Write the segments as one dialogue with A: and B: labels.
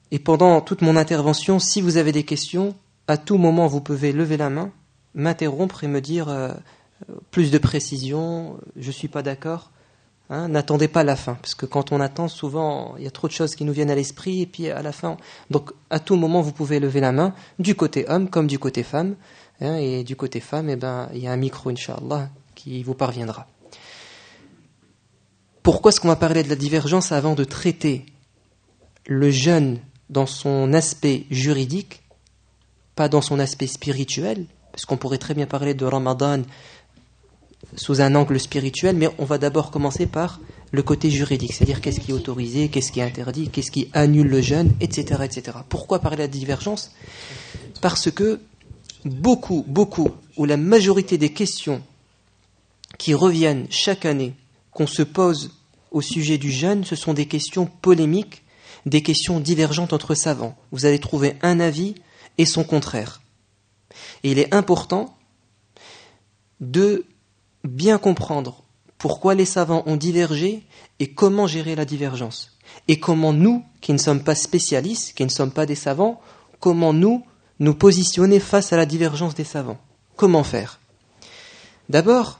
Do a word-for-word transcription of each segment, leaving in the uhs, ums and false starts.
A: Et pendant toute mon intervention, si vous avez des questions, à tout moment vous pouvez lever la main, m'interrompre et me dire euh, plus de précision, je ne suis pas d'accord. Hein, n'attendez pas la fin, parce que quand on attend, souvent il y a trop de choses qui nous viennent à l'esprit, et puis à la fin, donc à tout moment vous pouvez lever la main, du côté homme comme du côté femme, hein, et du côté femme, eh ben, il y a un micro, Inch'Allah, qui vous parviendra. Pourquoi est-ce qu'on va parler de la divergence avant de traiter le jeûne dans son aspect juridique, pas dans son aspect spirituel, parce qu'on pourrait très bien parler de Ramadan sous un angle spirituel, mais on va d'abord commencer par le côté juridique, c'est-à-dire qu'est-ce qui est autorisé, qu'est-ce qui est interdit, qu'est-ce qui annule le jeûne, et cetera, et cetera. Pourquoi parler de la divergence ? Parce que beaucoup, beaucoup, ou la majorité des questions qui reviennent chaque année, qu'on se pose au sujet du jeûne, ce sont des questions polémiques, des questions divergentes entre savants. Vous allez trouver un avis et son contraire. Et il est important de bien comprendre pourquoi les savants ont divergé et comment gérer la divergence. Et comment nous, qui ne sommes pas spécialistes, qui ne sommes pas des savants, comment nous nous positionner face à la divergence des savants. Comment faire ? D'abord,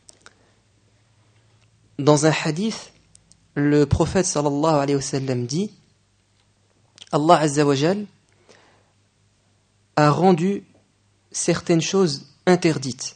A: dans un hadith, le prophète sallallahu alayhi wa sallam dit Allah azza wa jal a rendu certaines choses interdites.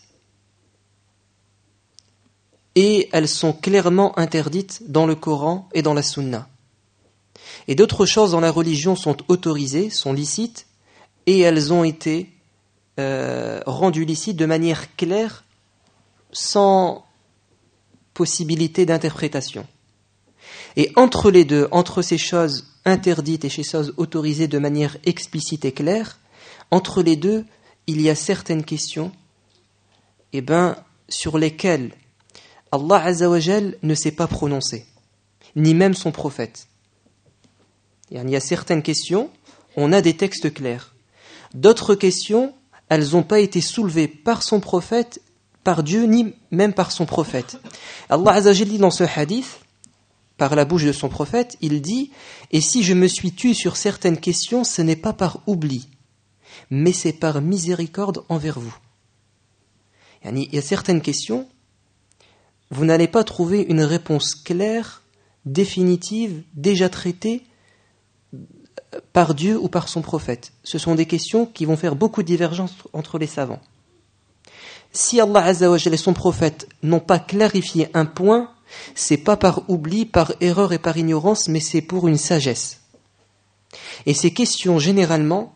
A: Et elles sont clairement interdites dans le Coran et dans la Sunna. Et d'autres choses dans la religion sont autorisées, sont licites, et elles ont été euh, rendues licites de manière claire, sans possibilité d'interprétation. Et entre les deux, entre ces choses interdites et ces choses autorisées de manière explicite et claire, entre les deux, il y a certaines questions eh ben, sur lesquelles Allah Azza wa Jal ne s'est pas prononcé, ni même son prophète. Il y a certaines questions, on a des textes clairs. D'autres questions, elles n'ont pas été soulevées par son prophète, par Dieu, ni même par son prophète. Allah Azza wa Jal dit dans ce hadith, par la bouche de son prophète, il dit « Et si je me suis tu sur certaines questions, ce n'est pas par oubli, mais c'est par miséricorde envers vous. » Il y a certaines questions, vous n'allez pas trouver une réponse claire, définitive, déjà traitée par Dieu ou par son prophète. Ce sont des questions qui vont faire beaucoup de divergences entre les savants. Si Allah Azza wa Jalla et son prophète n'ont pas clarifié un point, c'est pas par oubli, par erreur et par ignorance, mais c'est pour une sagesse. Et ces questions, généralement,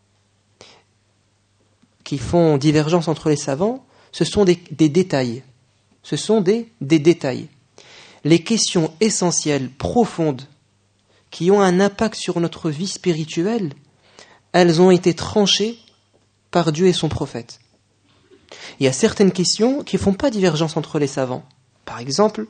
A: qui font divergence entre les savants, ce sont des, des détails. Ce sont des, des détails. Les questions essentielles, profondes, qui ont un impact sur notre vie spirituelle, elles ont été tranchées par Dieu et son prophète. Il y a certaines questions qui ne font pas divergence entre les savants. Par exemple,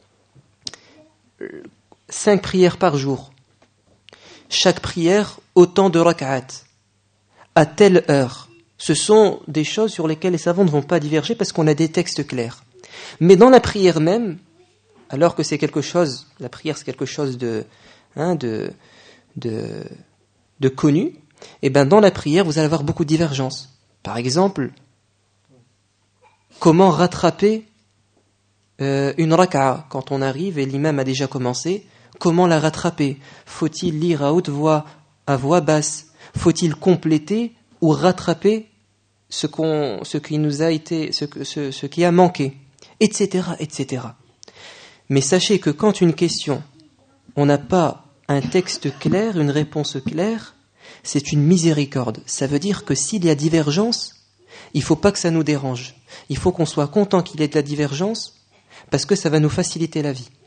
A: cinq prières par jour. Chaque prière, autant de rak'at, à telle heure. Ce sont des choses sur lesquelles les savants ne vont pas diverger parce qu'on a des textes clairs. Mais dans la prière même, alors que c'est quelque chose, la prière c'est quelque chose de, hein, de, de, de connu, et ben dans la prière vous allez avoir beaucoup de divergences. Par exemple, comment rattraper euh, une raka'a quand on arrive et l'imam a déjà commencé? Comment la rattraper? Faut-il lire à haute voix, à voix basse? Faut-il compléter ou rattraper ce qu'on, ce qui nous a été, ce, ce, ce qui a manqué, et cetera, et cetera. Mais sachez que quand une question, on n'a pas un texte clair, une réponse claire, c'est une miséricorde. Ça veut dire que s'il y a divergence, il ne faut pas que ça nous dérange. Il faut qu'on soit content qu'il y ait de la divergence, parce que ça va nous faciliter la vie.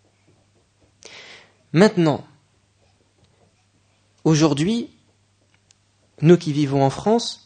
A: Maintenant, aujourd'hui, nous qui vivons en France,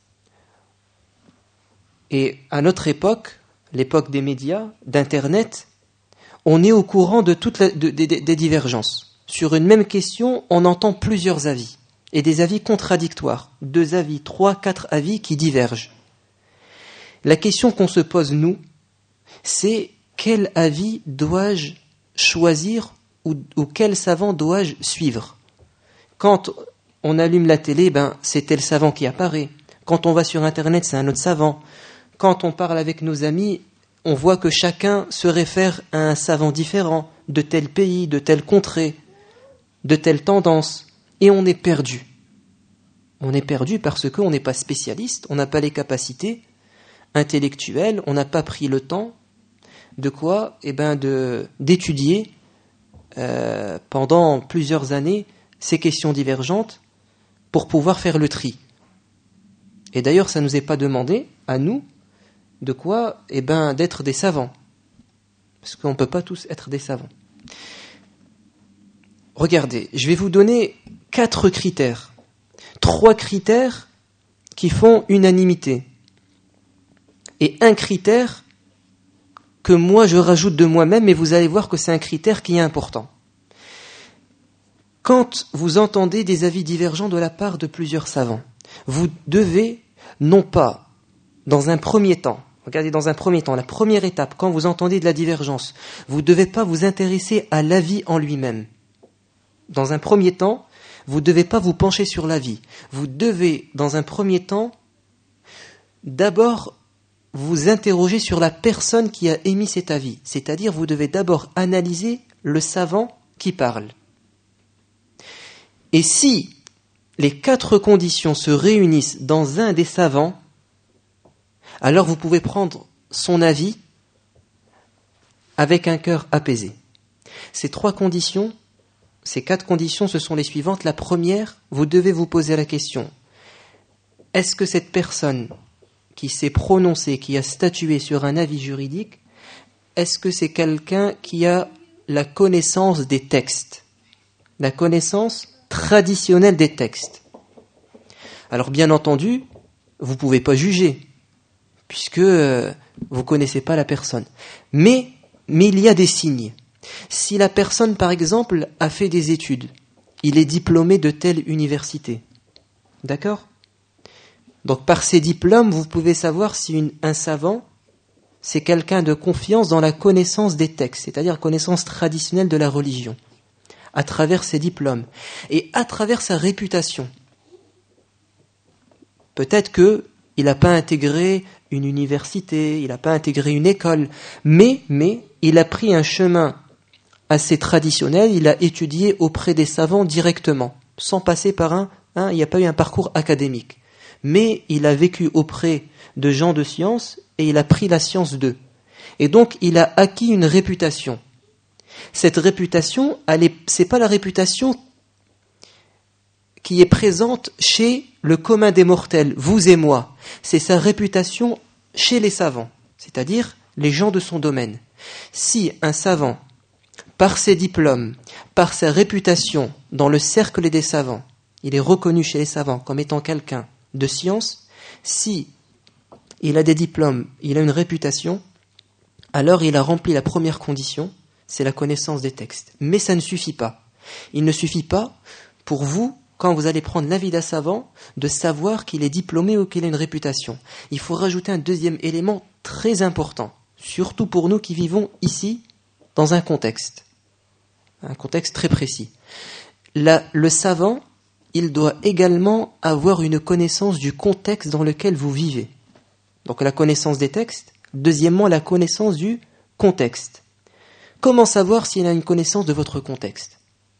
A: et à notre époque, l'époque des médias, d'Internet, on est au courant de toutes les, de, de, de, des divergences. Sur une même question, on entend plusieurs avis, et des avis contradictoires, deux avis, trois, quatre avis qui divergent. La question qu'on se pose, nous, c'est quel avis dois-je choisir ou, ou quel savant dois-je suivre? Quand on allume la télé, ben, c'est tel savant qui apparaît. Quand on va sur Internet, c'est un autre savant. Quand on parle avec nos amis, on voit que chacun se réfère à un savant différent, de tel pays, de telle contrée, de telle tendance, et on est perdu. On est perdu parce qu'on n'est pas spécialiste, on n'a pas les capacités intellectuelles, on n'a pas pris le temps de quoi eh ben de, d'étudier euh, pendant plusieurs années ces questions divergentes pour pouvoir faire le tri. Et d'ailleurs, ça ne nous est pas demandé, à nous, de quoi eh ben d'être des savants. Parce qu'on ne peut pas tous être des savants. Regardez, je vais vous donner quatre critères. Trois critères qui font unanimité. Et un critère que moi je rajoute de moi-même, et vous allez voir que c'est un critère qui est important. Quand vous entendez des avis divergents de la part de plusieurs savants, vous devez, non pas, dans un premier temps, regardez, dans un premier temps, la première étape, quand vous entendez de la divergence, vous ne devez pas vous intéresser à l'avis en lui-même. Dans un premier temps, vous ne devez pas vous pencher sur l'avis. Vous devez, dans un premier temps, d'abord vous interroger sur la personne qui a émis cet avis. C'est-à-dire, vous devez d'abord analyser le savant qui parle. Et si les quatre conditions se réunissent dans un des savants, alors vous pouvez prendre son avis avec un cœur apaisé. Ces trois conditions, ces quatre conditions, ce sont les suivantes. La première, vous devez vous poser la question, est-ce que cette personne qui s'est prononcée, qui a statué sur un avis juridique, est-ce que c'est quelqu'un qui a la connaissance des textes, la connaissance traditionnelle des textes? Alors bien entendu, vous ne pouvez pas juger, puisque euh, vous ne connaissez pas la personne. Mais, mais il y a des signes. Si la personne, par exemple, a fait des études, il est diplômé de telle université, d'accord ? Donc par ces diplômes, vous pouvez savoir si une, un savant, c'est quelqu'un de confiance dans la connaissance des textes, c'est-à-dire la connaissance traditionnelle de la religion, à travers ses diplômes, et à travers sa réputation. Peut-être qu'il n'a pas intégré une université, il n'a pas intégré une école, mais, mais il a pris un chemin assez traditionnel, il a étudié auprès des savants directement, sans passer par un, hein, il n'y a pas eu un parcours académique. Mais il a vécu auprès de gens de science et il a pris la science d'eux. Et donc, il a acquis une réputation. Cette réputation, elle est, c'est pas la réputation qui est présente chez le commun des mortels, vous et moi. C'est sa réputation chez les savants, c'est-à-dire les gens de son domaine. Si un savant, par ses diplômes, par sa réputation dans le cercle des savants, il est reconnu chez les savants comme étant quelqu'un de science, si il a des diplômes, il a une réputation, alors il a rempli la première condition, c'est la connaissance des textes. Mais ça ne suffit pas. Il ne suffit pas pour vous, quand vous allez prendre l'avis d'un savant, de savoir qu'il est diplômé ou qu'il a une réputation. Il faut rajouter un deuxième élément très important, surtout pour nous qui vivons ici, dans un contexte, un contexte très précis. La, le savant, il doit également avoir une connaissance du contexte dans lequel vous vivez. Donc la connaissance des textes. Deuxièmement, la connaissance du contexte. Comment savoir s'il a une connaissance de votre contexte ?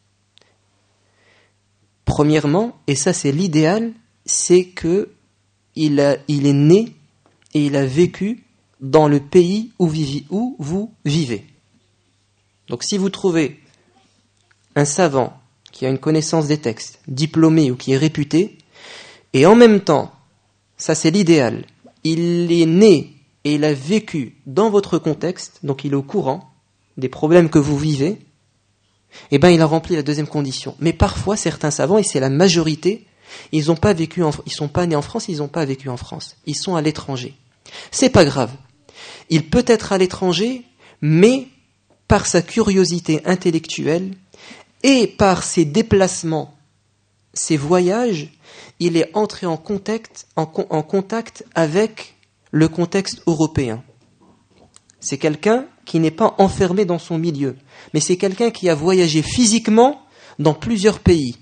A: Premièrement, et ça c'est l'idéal, c'est que il, a, il est né et il a vécu dans le pays où, vivi, où vous vivez. Donc si vous trouvez un savant qui a une connaissance des textes, diplômé ou qui est réputé, et en même temps, ça c'est l'idéal, il est né et il a vécu dans votre contexte, donc il est au courant des problèmes que vous vivez, eh bien il a rempli la deuxième condition. Mais parfois, certains savants, et c'est la majorité, ils n'ont pas vécu, en, ils sont pas nés en France, ils n'ont pas vécu en France, ils sont à l'étranger. C'est pas grave. Il peut être à l'étranger, mais par sa curiosité intellectuelle, et par ses déplacements, ses voyages, il est entré en contact, en, en contact avec le contexte européen. C'est quelqu'un qui n'est pas enfermé dans son milieu, mais c'est quelqu'un qui a voyagé physiquement dans plusieurs pays.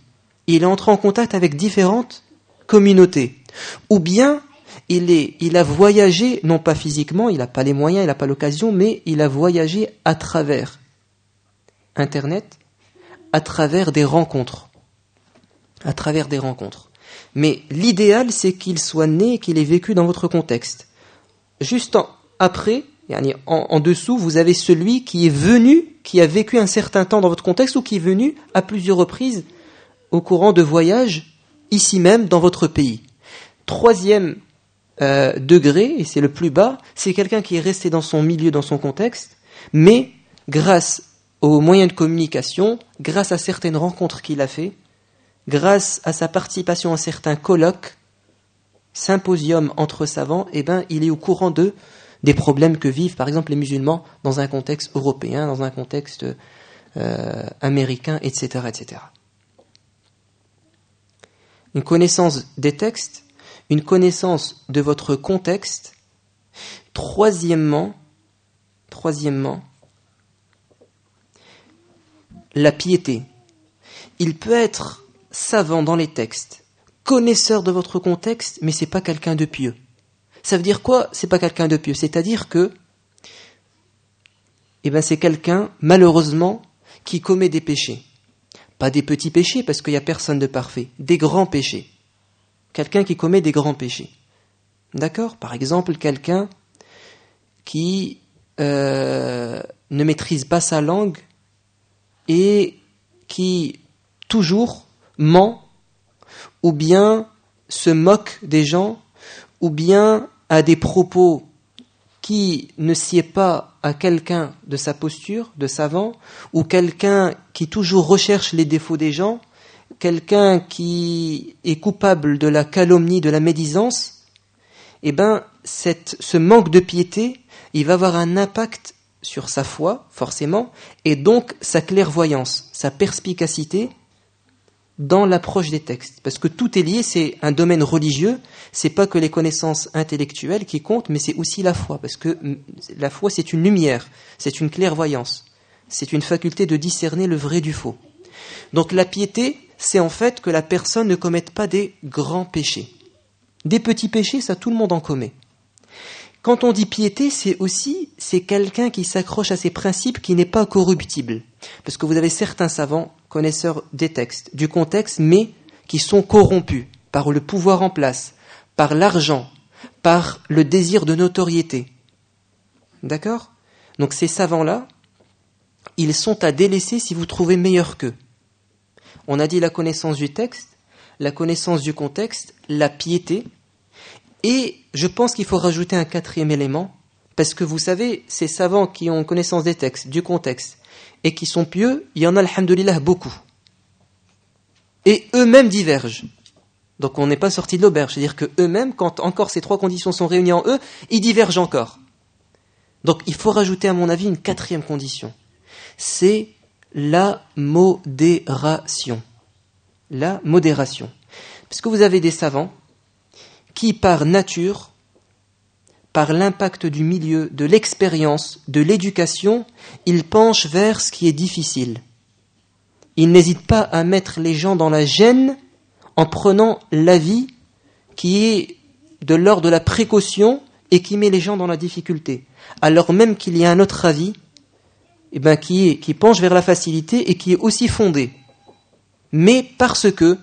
A: il est entré en contact avec différentes communautés. Ou bien, il, est, il a voyagé, non pas physiquement, il n'a pas les moyens, il n'a pas l'occasion, mais il a voyagé à travers Internet, à travers des rencontres. À travers des rencontres. Mais l'idéal, c'est qu'il soit né, qu'il ait vécu dans votre contexte. Juste en, après, en, en dessous, vous avez celui qui est venu, qui a vécu un certain temps dans votre contexte ou qui est venu à plusieurs reprises au courant de voyages, ici même, dans votre pays. Troisième euh, degré, et c'est le plus bas, c'est quelqu'un qui est resté dans son milieu, dans son contexte, mais grâce aux moyens de communication, grâce à certaines rencontres qu'il a fait, grâce à sa participation à certains colloques, symposiums entre savants, eh ben, il est au courant de, des problèmes que vivent, par exemple, les musulmans dans un contexte européen, dans un contexte euh, américain, et cetera, et cetera. Une connaissance des textes, une connaissance de votre contexte. Troisièmement, troisièmement, la piété. Il peut être savant dans les textes, connaisseur de votre contexte, mais c'est pas quelqu'un de pieux. Ça veut dire quoi? C'est pas quelqu'un de pieux. C'est-à-dire que, eh ben, c'est quelqu'un, malheureusement, qui commet des péchés. Pas des petits péchés, parce qu'il n'y a personne de parfait. Des grands péchés. Quelqu'un qui commet des grands péchés. D'accord? Par exemple, quelqu'un qui euh, ne maîtrise pas sa langue et qui toujours ment, ou bien se moque des gens, ou bien a des propos qui ne sied pas à quelqu'un de sa posture, de savant, ou quelqu'un qui toujours recherche les défauts des gens, quelqu'un qui est coupable de la calomnie, de la médisance, eh ben, cette, ce manque de piété, il va avoir un impact sur sa foi, forcément, et donc sa clairvoyance, sa perspicacité dans l'approche des textes. Parce que tout est lié, c'est un domaine religieux, c'est pas que les connaissances intellectuelles qui comptent, mais c'est aussi la foi. Parce que la foi, c'est une lumière, c'est une clairvoyance, c'est une faculté de discerner le vrai du faux. Donc la piété, c'est en fait que la personne ne commette pas des grands péchés. Des petits péchés, ça tout le monde en commet. Quand on dit piété, c'est aussi c'est quelqu'un qui s'accroche à ses principes, qui n'est pas corruptible. Parce que vous avez certains savants, connaisseurs des textes, du contexte, mais qui sont corrompus par le pouvoir en place, par l'argent, par le désir de notoriété. D'accord? Donc ces savants-là, ils sont à délaisser si vous trouvez meilleurs qu'eux. On a dit la connaissance du texte, la connaissance du contexte, la piété. Et je pense qu'il faut rajouter un quatrième élément, parce que vous savez, ces savants qui ont connaissance des textes, du contexte, et qui sont pieux, il y en a, alhamdoulilah, beaucoup. Et eux-mêmes divergent. Donc on n'est pas sorti de l'auberge, c'est-à-dire qu'eux-mêmes, quand encore ces trois conditions sont réunies en eux, ils divergent encore. Donc il faut rajouter, à mon avis, une quatrième condition. C'est la modération. La modération. Parce que vous avez des savants qui, par nature, par l'impact du milieu, de l'expérience, de l'éducation, ils penchent vers ce qui est difficile. Ils n'hésitent pas à mettre les gens dans la gêne en prenant l'avis qui est de l'ordre de la précaution et qui met les gens dans la difficulté. Alors même qu'il y a un autre avis eh ben, qui, est, qui penche vers la facilité et qui est aussi fondé. Mais parce que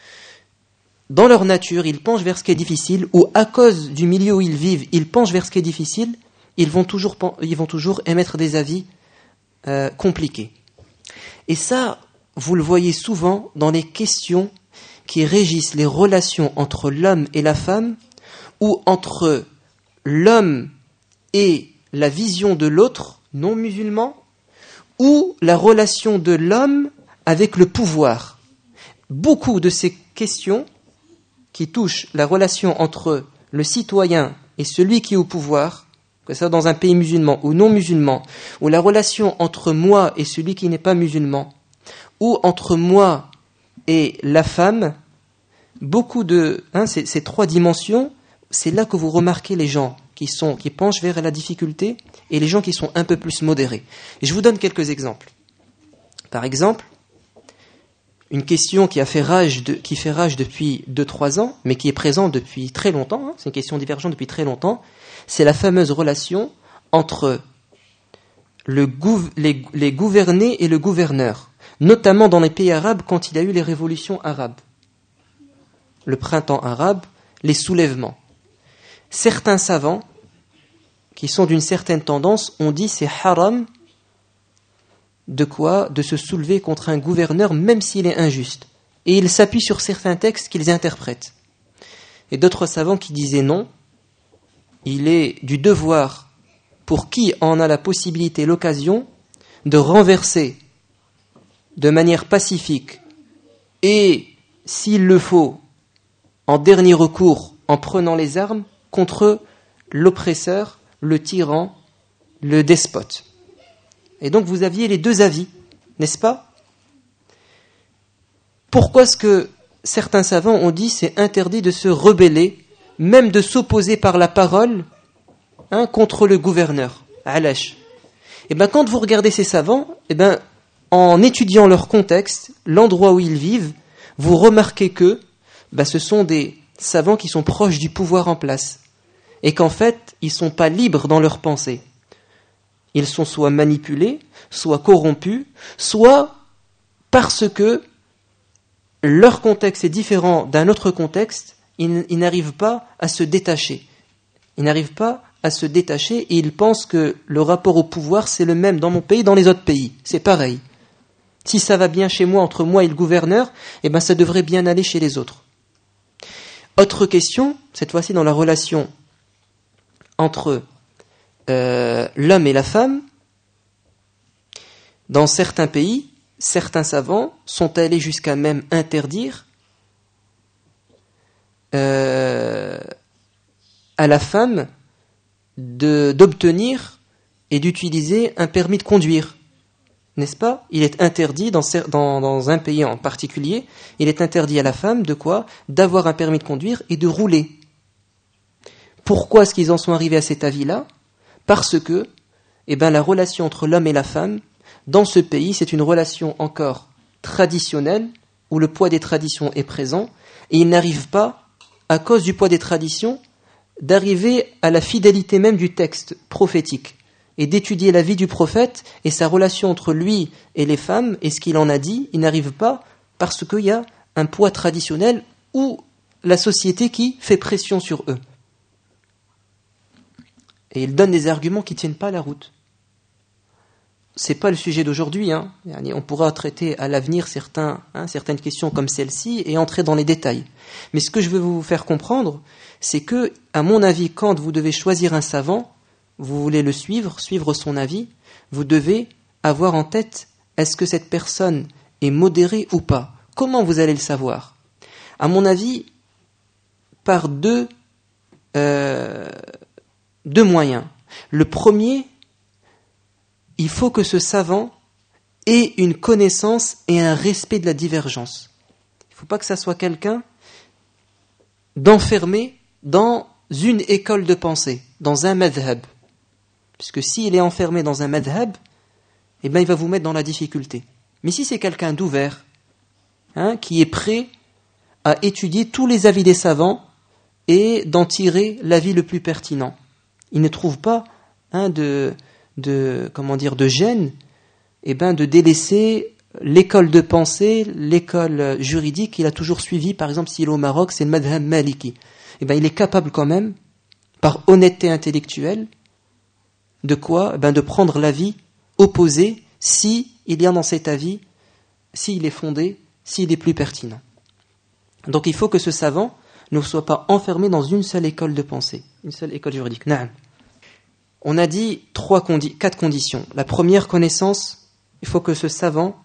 A: dans leur nature, ils penchent vers ce qui est difficile, ou à cause du milieu où ils vivent, ils penchent vers ce qui est difficile, ils vont toujours, ils vont toujours émettre des avis euh, compliqués. Et ça, vous le voyez souvent dans les questions qui régissent les relations entre l'homme et la femme, ou entre l'homme et la vision de l'autre, non musulman, ou la relation de l'homme avec le pouvoir. Beaucoup de ces questions qui touchent la relation entre le citoyen et celui qui est au pouvoir, que ce soit dans un pays musulman ou non musulman, ou la relation entre moi et celui qui n'est pas musulman, ou entre moi et la femme, beaucoup de hein, ces, ces trois dimensions, c'est là que vous remarquez les gens qui sont qui penchent vers la difficulté et les gens qui sont un peu plus modérés. Et je vous donne quelques exemples. Par exemple, une question qui a fait rage, de, qui fait rage depuis deux trois ans, mais qui est présente depuis très longtemps, hein, c'est une question divergente depuis très longtemps, c'est la fameuse relation entre le gouv- les, les gouvernés et le gouverneur, notamment dans les pays arabes quand il y a eu les révolutions arabes, le printemps arabe, les soulèvements. Certains savants, qui sont d'une certaine tendance, ont dit c'est haram de quoi de se soulever contre un gouverneur même s'il est injuste. Et ils s'appuient sur certains textes qu'ils interprètent. Et d'autres savants qui disaient non, il est du devoir pour qui en a la possibilité, l'occasion, de renverser de manière pacifique et, s'il le faut, en dernier recours, en prenant les armes, contre l'oppresseur, le tyran, le despote. Et donc vous aviez les deux avis, n'est-ce pas ? Pourquoi est-ce que certains savants ont dit c'est interdit de se rebeller, même de s'opposer par la parole, hein, contre le gouverneur, Alash. Et bien quand vous regardez ces savants, et ben en étudiant leur contexte, l'endroit où ils vivent, vous remarquez que ben, ce sont des savants qui sont proches du pouvoir en place, et qu'en fait ils ne sont pas libres dans leur pensée. Ils sont soit manipulés, soit corrompus, soit parce que leur contexte est différent d'un autre contexte, ils, ils n'arrivent pas à se détacher. Ils n'arrivent pas à se détacher et ils pensent que le rapport au pouvoir, c'est le même dans mon pays, dans les autres pays. C'est pareil. Si ça va bien chez moi, entre moi et le gouverneur, eh ben ça devrait bien aller chez les autres. Autre question, cette fois-ci dans la relation entre Euh, l'homme et la femme, dans certains pays, certains savants sont allés jusqu'à même interdire euh, à la femme de, d'obtenir et d'utiliser un permis de conduire. N'est-ce pas ? Il est interdit, dans, dans, dans un pays en particulier, il est interdit à la femme de quoi ? D'avoir un permis de conduire et de rouler. Pourquoi est-ce qu'ils en sont arrivés à cet avis-là ? Parce que eh ben, la relation entre l'homme et la femme, dans ce pays, c'est une relation encore traditionnelle, où le poids des traditions est présent, et ils n'arrivent pas, à cause du poids des traditions, d'arriver à la fidélité même du texte prophétique, et d'étudier la vie du prophète, et sa relation entre lui et les femmes, et ce qu'il en a dit, ils n'arrivent pas, parce qu'il y a un poids traditionnel, ou la société qui fait pression sur eux. Et il donne des arguments qui ne tiennent pas la route. Ce n'est pas le sujet d'aujourd'hui. Hein. On pourra traiter à l'avenir certains, hein, certaines questions comme celle-ci et entrer dans les détails. Mais ce que je veux vous faire comprendre, c'est que, à mon avis, quand vous devez choisir un savant, vous voulez le suivre, suivre son avis, vous devez avoir en tête, est-ce que cette personne est modérée ou pas ? Comment vous allez le savoir ? À mon avis, par deux... Euh, Deux moyens. Le premier, il faut que ce savant ait une connaissance et un respect de la divergence. Il ne faut pas que ça soit quelqu'un d'enfermé dans une école de pensée, dans un madhab. Puisque s'il est enfermé dans un madhab, eh ben, il va vous mettre dans la difficulté. Mais si c'est quelqu'un d'ouvert, hein, qui est prêt à étudier tous les avis des savants et d'en tirer l'avis le plus pertinent, il ne trouve pas hein, de, de, comment dire, de gêne eh ben, de délaisser l'école de pensée, l'école juridique qu'il a toujours suivie. Par exemple, s'il est au Maroc, c'est le madhab maliki. Eh ben, il est capable quand même, par honnêteté intellectuelle, de quoi eh ben, de prendre l'avis opposé si il y a dans cet avis, s'il est fondé, s'il est plus pertinent. Donc il faut que ce savant ne soit pas enfermé dans une seule école de pensée, une seule école juridique. Naam. On a dit trois condi- quatre conditions. La première connaissance, il faut que ce savant,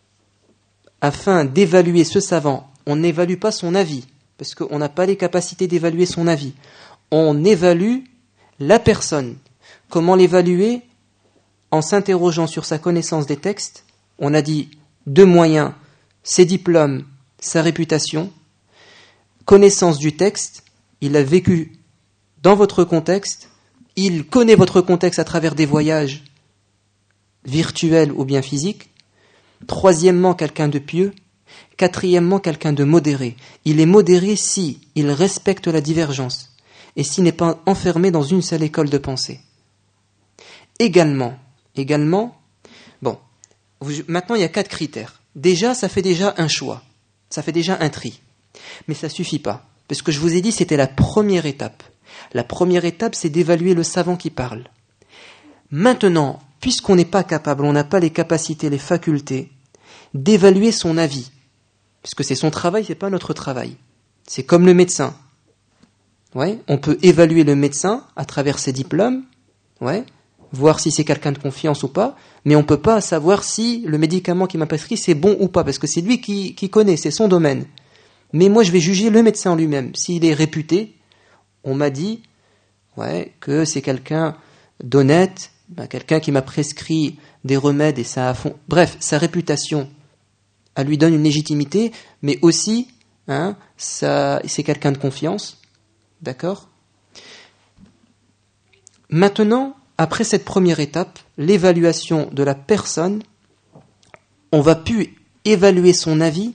A: afin d'évaluer ce savant, on n'évalue pas son avis, parce qu'on n'a pas les capacités d'évaluer son avis. On évalue la personne. Comment l'évaluer ? En s'interrogeant sur sa connaissance des textes. On a dit deux moyens, ses diplômes, sa réputation. Connaissance du texte, il a vécu dans votre contexte, il connaît votre contexte à travers des voyages virtuels ou bien physiques. Troisièmement, quelqu'un de pieux, Quatrièmement, quelqu'un de modéré. Il est modéré si il respecte la divergence et s'il n'est pas enfermé dans une seule école de pensée. Également, également, bon, maintenant il y a quatre critères. Déjà, ça fait déjà un choix, ça fait déjà un tri. Mais ça suffit pas, parce que je vous ai dit c'était la première étape. La première étape, c'est d'évaluer le savant qui parle. Maintenant, puisqu'on n'est pas capable, on n'a pas les capacités, les facultés, d'évaluer son avis, parce que c'est son travail, c'est pas notre travail. C'est comme le médecin. Ouais, on peut évaluer le médecin à travers ses diplômes, ouais, voir si c'est quelqu'un de confiance ou pas, mais on peut pas savoir si le médicament qu'il m'a prescrit c'est bon ou pas, parce que c'est lui qui, qui connaît, c'est son domaine. Mais moi, je vais juger le médecin en lui-même. S'il est réputé, on m'a dit, ouais, que c'est quelqu'un d'honnête, ben, quelqu'un qui m'a prescrit des remèdes et ça a fond. Bref, sa réputation, elle lui donne une légitimité, mais aussi, hein, ça, c'est quelqu'un de confiance, d'accord ? Maintenant, après cette première étape, l'évaluation de la personne, on va plus évaluer son avis,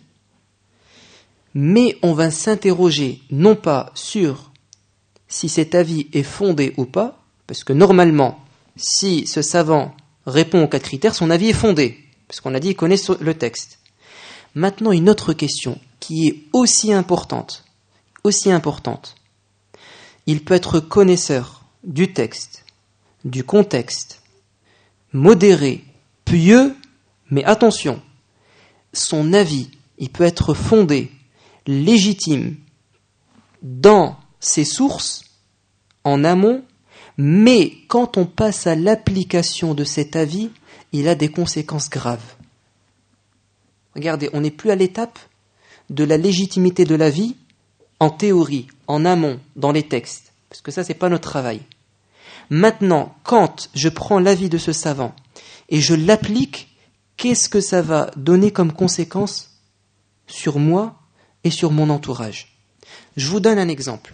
A: mais on va s'interroger non pas sur si cet avis est fondé ou pas, parce que normalement, si ce savant répond aux quatre critères, son avis est fondé, parce qu'on a dit qu'il connaît le texte. Maintenant, une autre question qui est aussi importante, aussi importante. Il peut être connaisseur du texte, du contexte, modéré, pieux, mais attention, son avis, il peut être fondé, légitime, dans ses sources, en amont, mais quand on passe à l'application de cet avis, il a des conséquences graves. Regardez, on n'est plus à l'étape de la légitimité de l'avis en théorie, en amont, dans les textes, parce que ça, c'est pas notre travail. Maintenant, quand je prends l'avis de ce savant et je l'applique, qu'est-ce que ça va donner comme conséquence sur moi et sur mon entourage ? Je vous donne un exemple.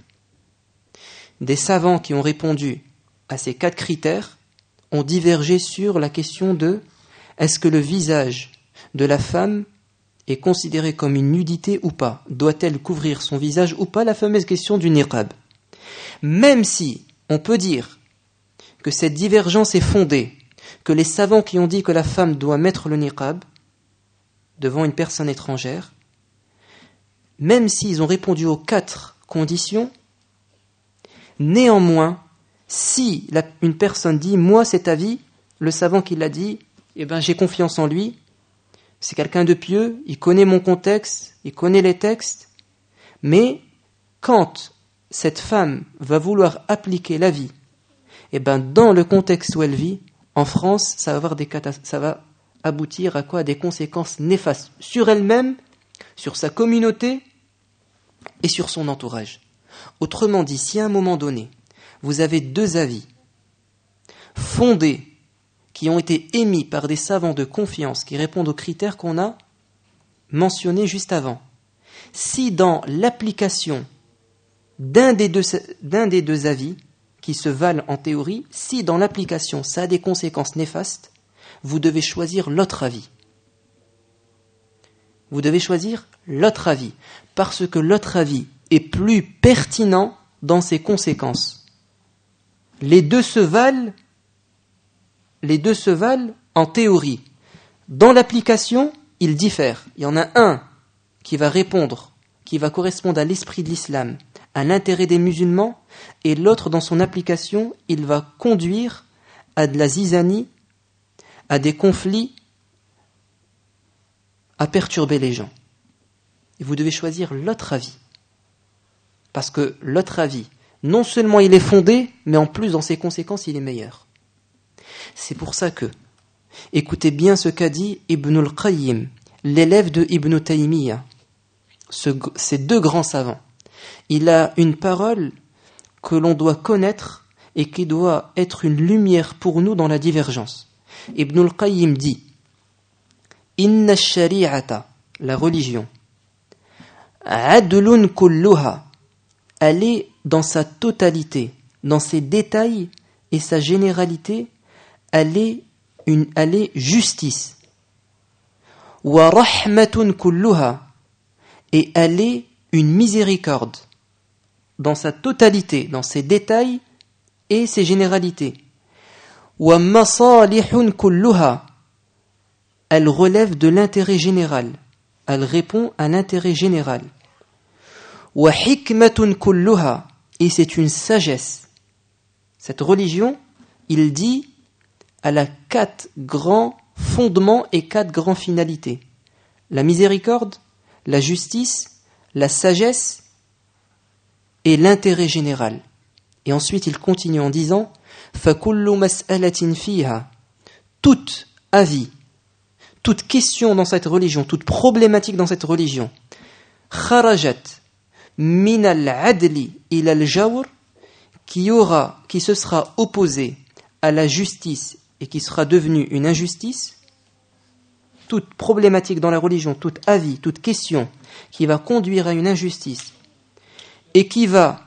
A: Des savants qui ont répondu à ces quatre critères ont divergé sur la question de est-ce que le visage de la femme est considéré comme une nudité ou pas ? Doit-elle couvrir son visage ou pas ? La fameuse question du niqab. Même si on peut dire que cette divergence est fondée, que les savants qui ont dit que la femme doit mettre le niqab devant une personne étrangère, même s'ils ont répondu aux quatre conditions, néanmoins, si la, une personne dit « moi, cet avis », le savant qui l'a dit, eh ben, j'ai confiance en lui, c'est quelqu'un de pieux, il connaît mon contexte, il connaît les textes, mais quand cette femme va vouloir appliquer l'avis, eh ben, dans le contexte où elle vit, en France, ça va, avoir des catas- ça va aboutir à quoi ? À des conséquences néfastes sur elle-même, sur sa communauté et sur son entourage. Autrement dit, si à un moment donné, vous avez deux avis fondés qui ont été émis par des savants de confiance qui répondent aux critères qu'on a mentionnés juste avant, si dans l'application d'un des deux, d'un des deux avis qui se valent en théorie, si dans l'application ça a des conséquences néfastes, vous devez choisir l'autre avis. Vous devez choisir l'autre avis, parce que l'autre avis est plus pertinent dans ses conséquences. Les deux se valent, les deux se valent en théorie. Dans l'application, ils diffèrent. Il y en a un qui va répondre, qui va correspondre à l'esprit de l'islam, à l'intérêt des musulmans, et l'autre, dans son application, il va conduire à de la zizanie, à des conflits, à perturber les gens. Et vous devez choisir l'autre avis. Parce que l'autre avis, non seulement il est fondé, mais en plus, dans ses conséquences, il est meilleur. C'est pour ça que, écoutez bien ce qu'a dit Ibn al-Qayyim, l'élève de Ibn Taymiyyah, ce, ces deux grands savants. Il a une parole que l'on doit connaître et qui doit être une lumière pour nous dans la divergence. Ibn al-Qayyim dit « Inna shari'ata » la religion « adlun kulluha » elle est dans sa totalité, dans ses détails et sa généralité, elle est, une, elle est justice. wa rahmatun kulluha, et elle est une miséricorde dans sa totalité, dans ses détails et ses généralités. Wa masalihun kulluha, elle relève de l'intérêt général, elle répond à l'intérêt général. Wa hikmatun kulluha, et c'est une sagesse. Cette religion, il dit, elle a quatre grands fondements et quatre grandes finalités. La miséricorde, la justice, la sagesse et l'intérêt général. Et ensuite, il continue en disant فَكُلُّ مَسْأَلَةٍ فِيهَا, toute avis, toute question dans cette religion, toute problématique dans cette religion, خَرَجَتْ مِنَ الْعَدْلِ إِلَى الْجَوْرِ, qui aura, qui se sera opposé à la justice et qui sera devenue une injustice, toute problématique dans la religion, tout avis, toute question qui va conduire à une injustice et qui va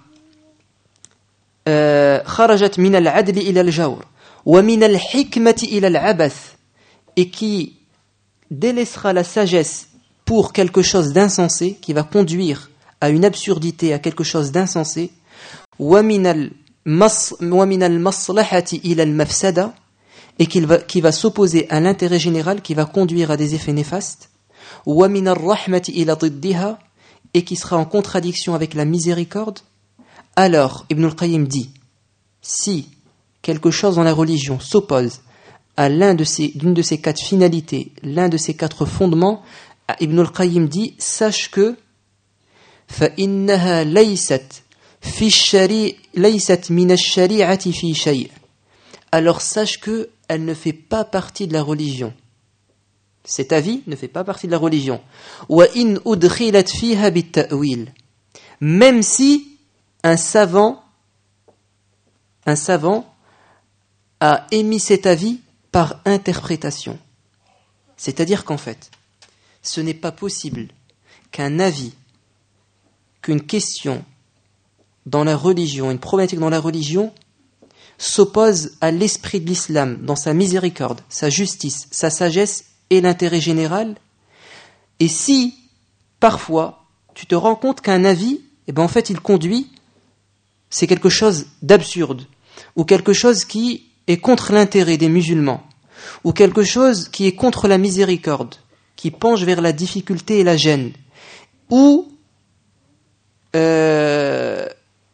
A: خرجت من العدل إلى الجور ومن الحكمة إلى العبث, et qui délaissera la sagesse pour quelque chose d'insensé, qui va conduire à une absurdité, à quelque chose d'insensé, ومن ومن المصلحة إلى المفسدة, et qui va, qui va s'opposer à l'intérêt général, qui va conduire à des effets néfastes, ومن الرحمة إلى ضدها, et qui sera en contradiction avec la miséricorde. Alors, Ibn al-Qayyim dit, si quelque chose dans la religion s'oppose à l'un de ces, d'une de ces quatre finalités, l'un de ces quatre fondements, Ibn al-Qayyim dit, sache que فَإِنَّهَا لَيْسَتْ فِي الشَّرِيعَةِ لَيْسَتْ مِنَ الشَّرِيعَةِ فِي شَيْءٍ. Alors sache que elle ne fait pas partie de la religion. Cet avis ne fait pas partie de la religion. وَإِنْ أُدْخِلَتْ فِيهَا بِالتَّأْوِيلِ. Même si un savant, un savant a émis cet avis par interprétation. C'est-à-dire qu'en fait, ce n'est pas possible qu'un avis, qu'une question dans la religion, une problématique dans la religion, s'oppose à l'esprit de l'islam, dans sa miséricorde, sa justice, sa sagesse et l'intérêt général. Et si, parfois, tu te rends compte qu'un avis, eh ben en fait, il conduit, c'est quelque chose d'absurde, ou quelque chose qui est contre l'intérêt des musulmans, ou quelque chose qui est contre la miséricorde, qui penche vers la difficulté et la gêne, ou euh,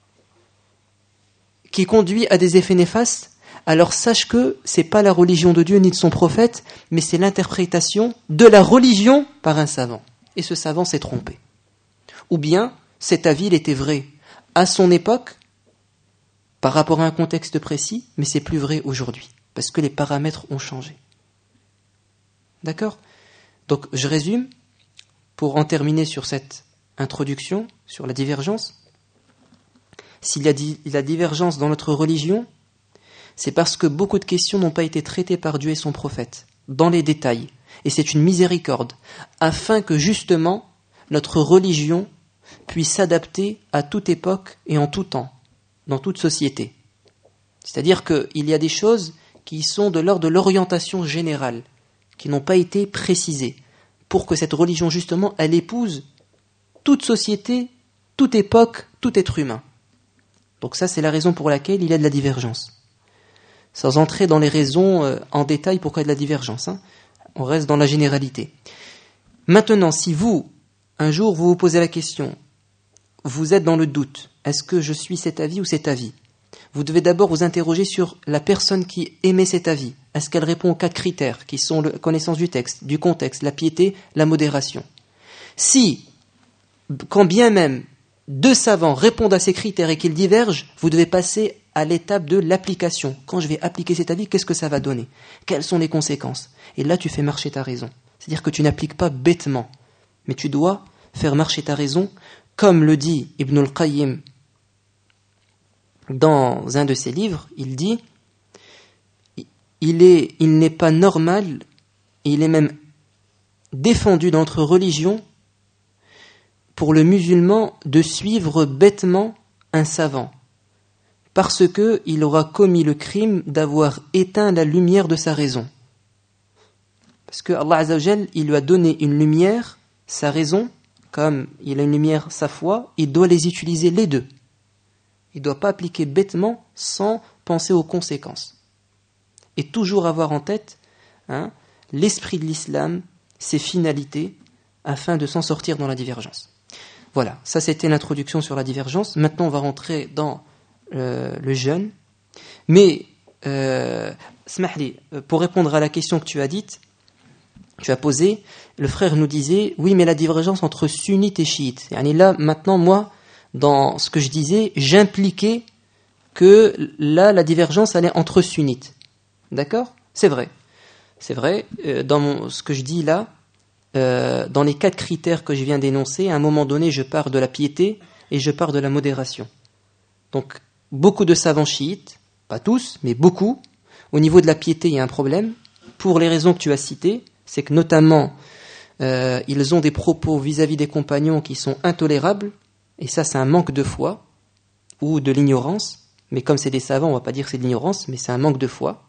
A: qui conduit à des effets néfastes, alors sache que c'est pas la religion de Dieu ni de son prophète, mais c'est l'interprétation de la religion par un savant. Et ce savant s'est trompé. Ou bien, cet avis, il était vrai à son époque, par rapport à un contexte précis, mais c'est plus vrai aujourd'hui, parce que les paramètres ont changé. D'accord ? Donc, je résume, pour en terminer sur cette introduction, sur la divergence. S'il y a di- la divergence dans notre religion, c'est parce que beaucoup de questions n'ont pas été traitées par Dieu et son prophète, dans les détails. Et c'est une miséricorde, afin que justement, notre religion puisse s'adapter à toute époque et en tout temps, dans toute société. C'est-à-dire qu'il y a des choses qui sont de l'ordre de l'orientation générale, qui n'ont pas été précisées, pour que cette religion, justement, elle épouse toute société, toute époque, tout être humain. Donc ça, c'est la raison pour laquelle il y a de la divergence. Sans entrer dans les raisons euh, en détail pourquoi il y a de la divergence, hein. On reste dans la généralité. Maintenant, si vous, un jour, vous vous posez la question, vous êtes dans le doute, est-ce que je suis cet avis ou cet avis ? Vous devez d'abord vous interroger sur la personne qui émet cet avis. Est-ce qu'elle répond aux quatre critères qui sont la connaissance du texte, du contexte, la piété, la modération ? Si, quand bien même deux savants répondent à ces critères et qu'ils divergent, vous devez passer à l'étape de l'application. Quand je vais appliquer cet avis, qu'est-ce que ça va donner ? Quelles sont les conséquences ? Et là, tu fais marcher ta raison. C'est-à-dire que tu n'appliques pas bêtement, mais tu dois faire marcher ta raison, comme le dit Ibn al-Qayyim dans un de ses livres. Il dit il est, il n'est pas normal, et il est même défendu dans notre religion pour le musulman de suivre bêtement un savant, parce que il aura commis le crime d'avoir éteint la lumière de sa raison. Parce que Allah Azza wa Jal, il lui a donné une lumière, sa raison, comme il a une lumière, sa foi, il doit les utiliser les deux. Il ne doit pas appliquer bêtement sans penser aux conséquences. Et toujours avoir en tête hein, l'esprit de l'islam, ses finalités, afin de s'en sortir dans la divergence. Voilà, ça c'était l'introduction sur la divergence. Maintenant on va rentrer dans euh, le jeûne. Mais, euh, Smahli, pour répondre à la question que tu as dite, tu as posée, le frère nous disait, oui mais la divergence entre sunnites et chiites. Et là, maintenant moi, dans ce que je disais, j'impliquais que là la divergence allait entre sunnites. D'accord ? C'est vrai. C'est vrai, euh, dans mon, ce que je dis là, Euh, dans les quatre critères que je viens d'énoncer, à un moment donné, je pars de la piété et je pars de la modération. Donc, beaucoup de savants chiites, pas tous, mais beaucoup, au niveau de la piété, il y a un problème, pour les raisons que tu as citées, c'est que notamment, euh, ils ont des propos vis-à-vis des compagnons qui sont intolérables, et ça, c'est un manque de foi, ou de l'ignorance, mais comme c'est des savants, on ne va pas dire que c'est de l'ignorance, mais c'est un manque de foi,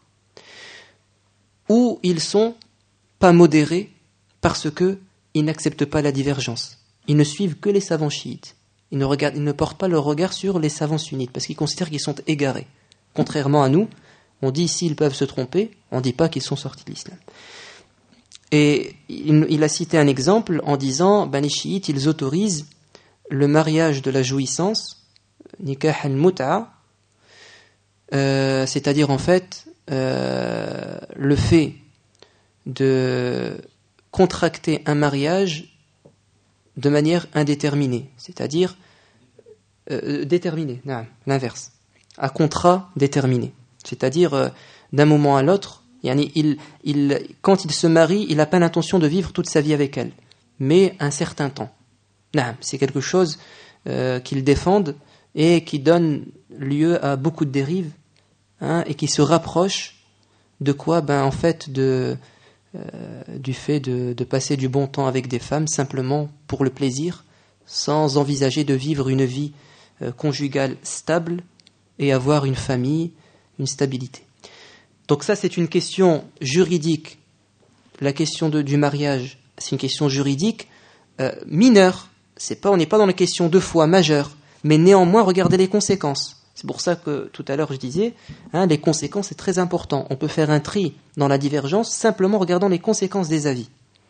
A: ou ils sont pas modérés, parce qu'ils n'acceptent pas la divergence. Ils ne suivent que les savants chiites. Ils ne, regardent, ils ne portent pas leur regard sur les savants sunnites, parce qu'ils considèrent qu'ils sont égarés. Contrairement à nous, on dit s'ils peuvent se tromper, on ne dit pas qu'ils sont sortis de l'islam. Et il, il a cité un exemple en disant, ben les chiites, ils autorisent le mariage de la jouissance, nikah al-mut'a, euh, c'est-à-dire en fait, euh, le fait de contracter un mariage de manière indéterminée, c'est-à-dire euh, déterminée, non, l'inverse, à contrat déterminé, c'est-à-dire euh, d'un moment à l'autre, yani il, il, quand il se marie, il n'a pas l'intention de vivre toute sa vie avec elle, mais un certain temps. Non, c'est quelque chose euh, qu'ils défendent et qui donne lieu à beaucoup de dérives, hein, et qui se rapproche de quoi, ben en fait de Euh, du fait de, de passer du bon temps avec des femmes simplement pour le plaisir, sans envisager de vivre une vie euh, conjugale stable et avoir une famille, une stabilité. Donc ça, c'est une question juridique. La question de, du mariage, c'est une question juridique euh, mineure. C'est pas, on n'est pas dans la question de foi majeure, mais néanmoins, regardez les conséquences. C'est pour ça que tout à l'heure je disais, hein, les conséquences c'est très important. On peut faire un tri dans la divergence simplement en regardant les conséquences des avis.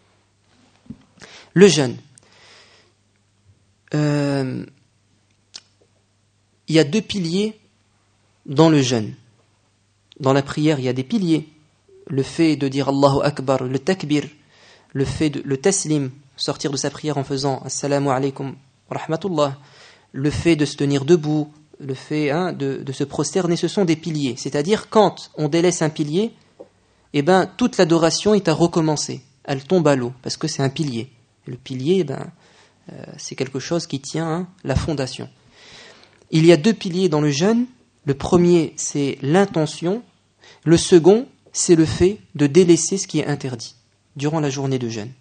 A: Le jeûne. Euh, il y a deux piliers dans le jeûne. Dans la prière, il y a des piliers. Le fait de dire Allahu Akbar, le takbir, le fait de le taslim, sortir de sa prière en faisant Assalamu alaikum wa rahmatullah, le fait de se tenir debout, le fait hein, de, de se prosterner, ce sont des piliers. C'est-à-dire, quand on délaisse un pilier, eh ben, toute l'adoration est à recommencer. Elle tombe à l'eau, parce que c'est un pilier. Et le pilier, eh ben, euh, c'est quelque chose qui tient hein, la fondation. Il y a deux piliers dans le jeûne. Le premier, c'est l'intention. Le second, c'est le fait de délaisser ce qui est interdit durant la journée de jeûne.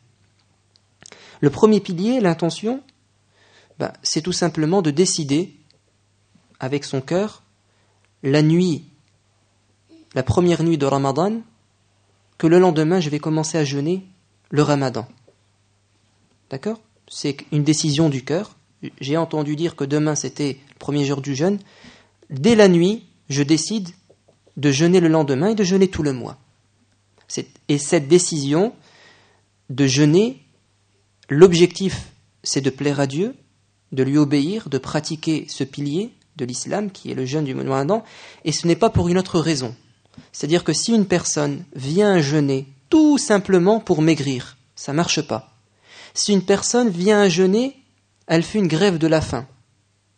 A: Le premier pilier, l'intention, ben, c'est tout simplement de décider avec son cœur, la nuit, la première nuit de Ramadan, que le lendemain, je vais commencer à jeûner le Ramadan. D'accord ? C'est une décision du cœur. J'ai entendu dire que demain, c'était le premier jour du jeûne. Dès la nuit, je décide de jeûner le lendemain et de jeûner tout le mois. C'est, et cette décision de jeûner, l'objectif, c'est de plaire à Dieu, de lui obéir, de pratiquer ce pilier de l'islam, qui est le jeûne du Ramadan, et ce n'est pas pour une autre raison. C'est-à-dire que si une personne vient jeûner tout simplement pour maigrir, ça ne marche pas. Si une personne vient jeûner, elle fait une grève de la faim. Ok ?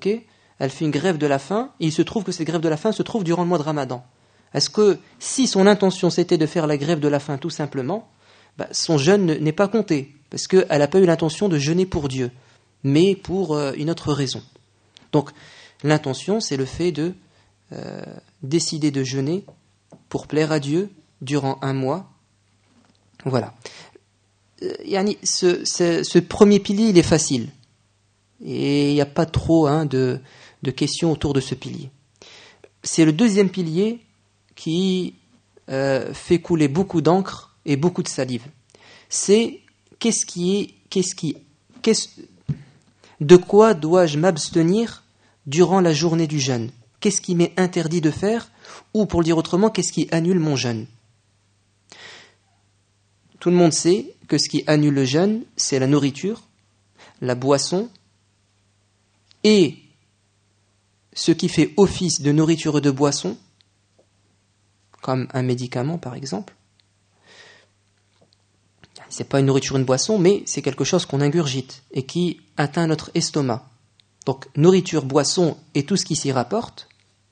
A: Elle fait une grève de la faim, et il se trouve que cette grève de la faim se trouve durant le mois de Ramadan. Est-ce que si son intention c'était de faire la grève de la faim tout simplement, bah, son jeûne n'est pas compté, parce qu'elle n'a pas eu l'intention de jeûner pour Dieu, mais pour euh, une autre raison. Donc, l'intention, c'est le fait de euh, décider de jeûner pour plaire à Dieu durant un mois. Voilà. Euh, yani, ce, ce, ce premier pilier, il est facile. Et il n'y a pas trop hein, de, de questions autour de ce pilier. C'est le deuxième pilier qui euh, fait couler beaucoup d'encre et beaucoup de salive. C'est qu'est-ce qui est, qu'est-ce qui, qu'est-ce, de quoi dois-je m'abstenir durant la journée du jeûne? Qu'est-ce qui m'est interdit de faire? Ou pour le dire autrement, qu'est-ce qui annule mon jeûne? Tout le monde sait que ce qui annule le jeûne, c'est la nourriture, la boisson et ce qui fait office de nourriture et de boisson, comme un médicament par exemple. C'est pas une nourriture, une boisson, mais c'est quelque chose qu'on ingurgite et qui atteint notre estomac. Donc nourriture, boisson et tout ce qui s'y rapporte.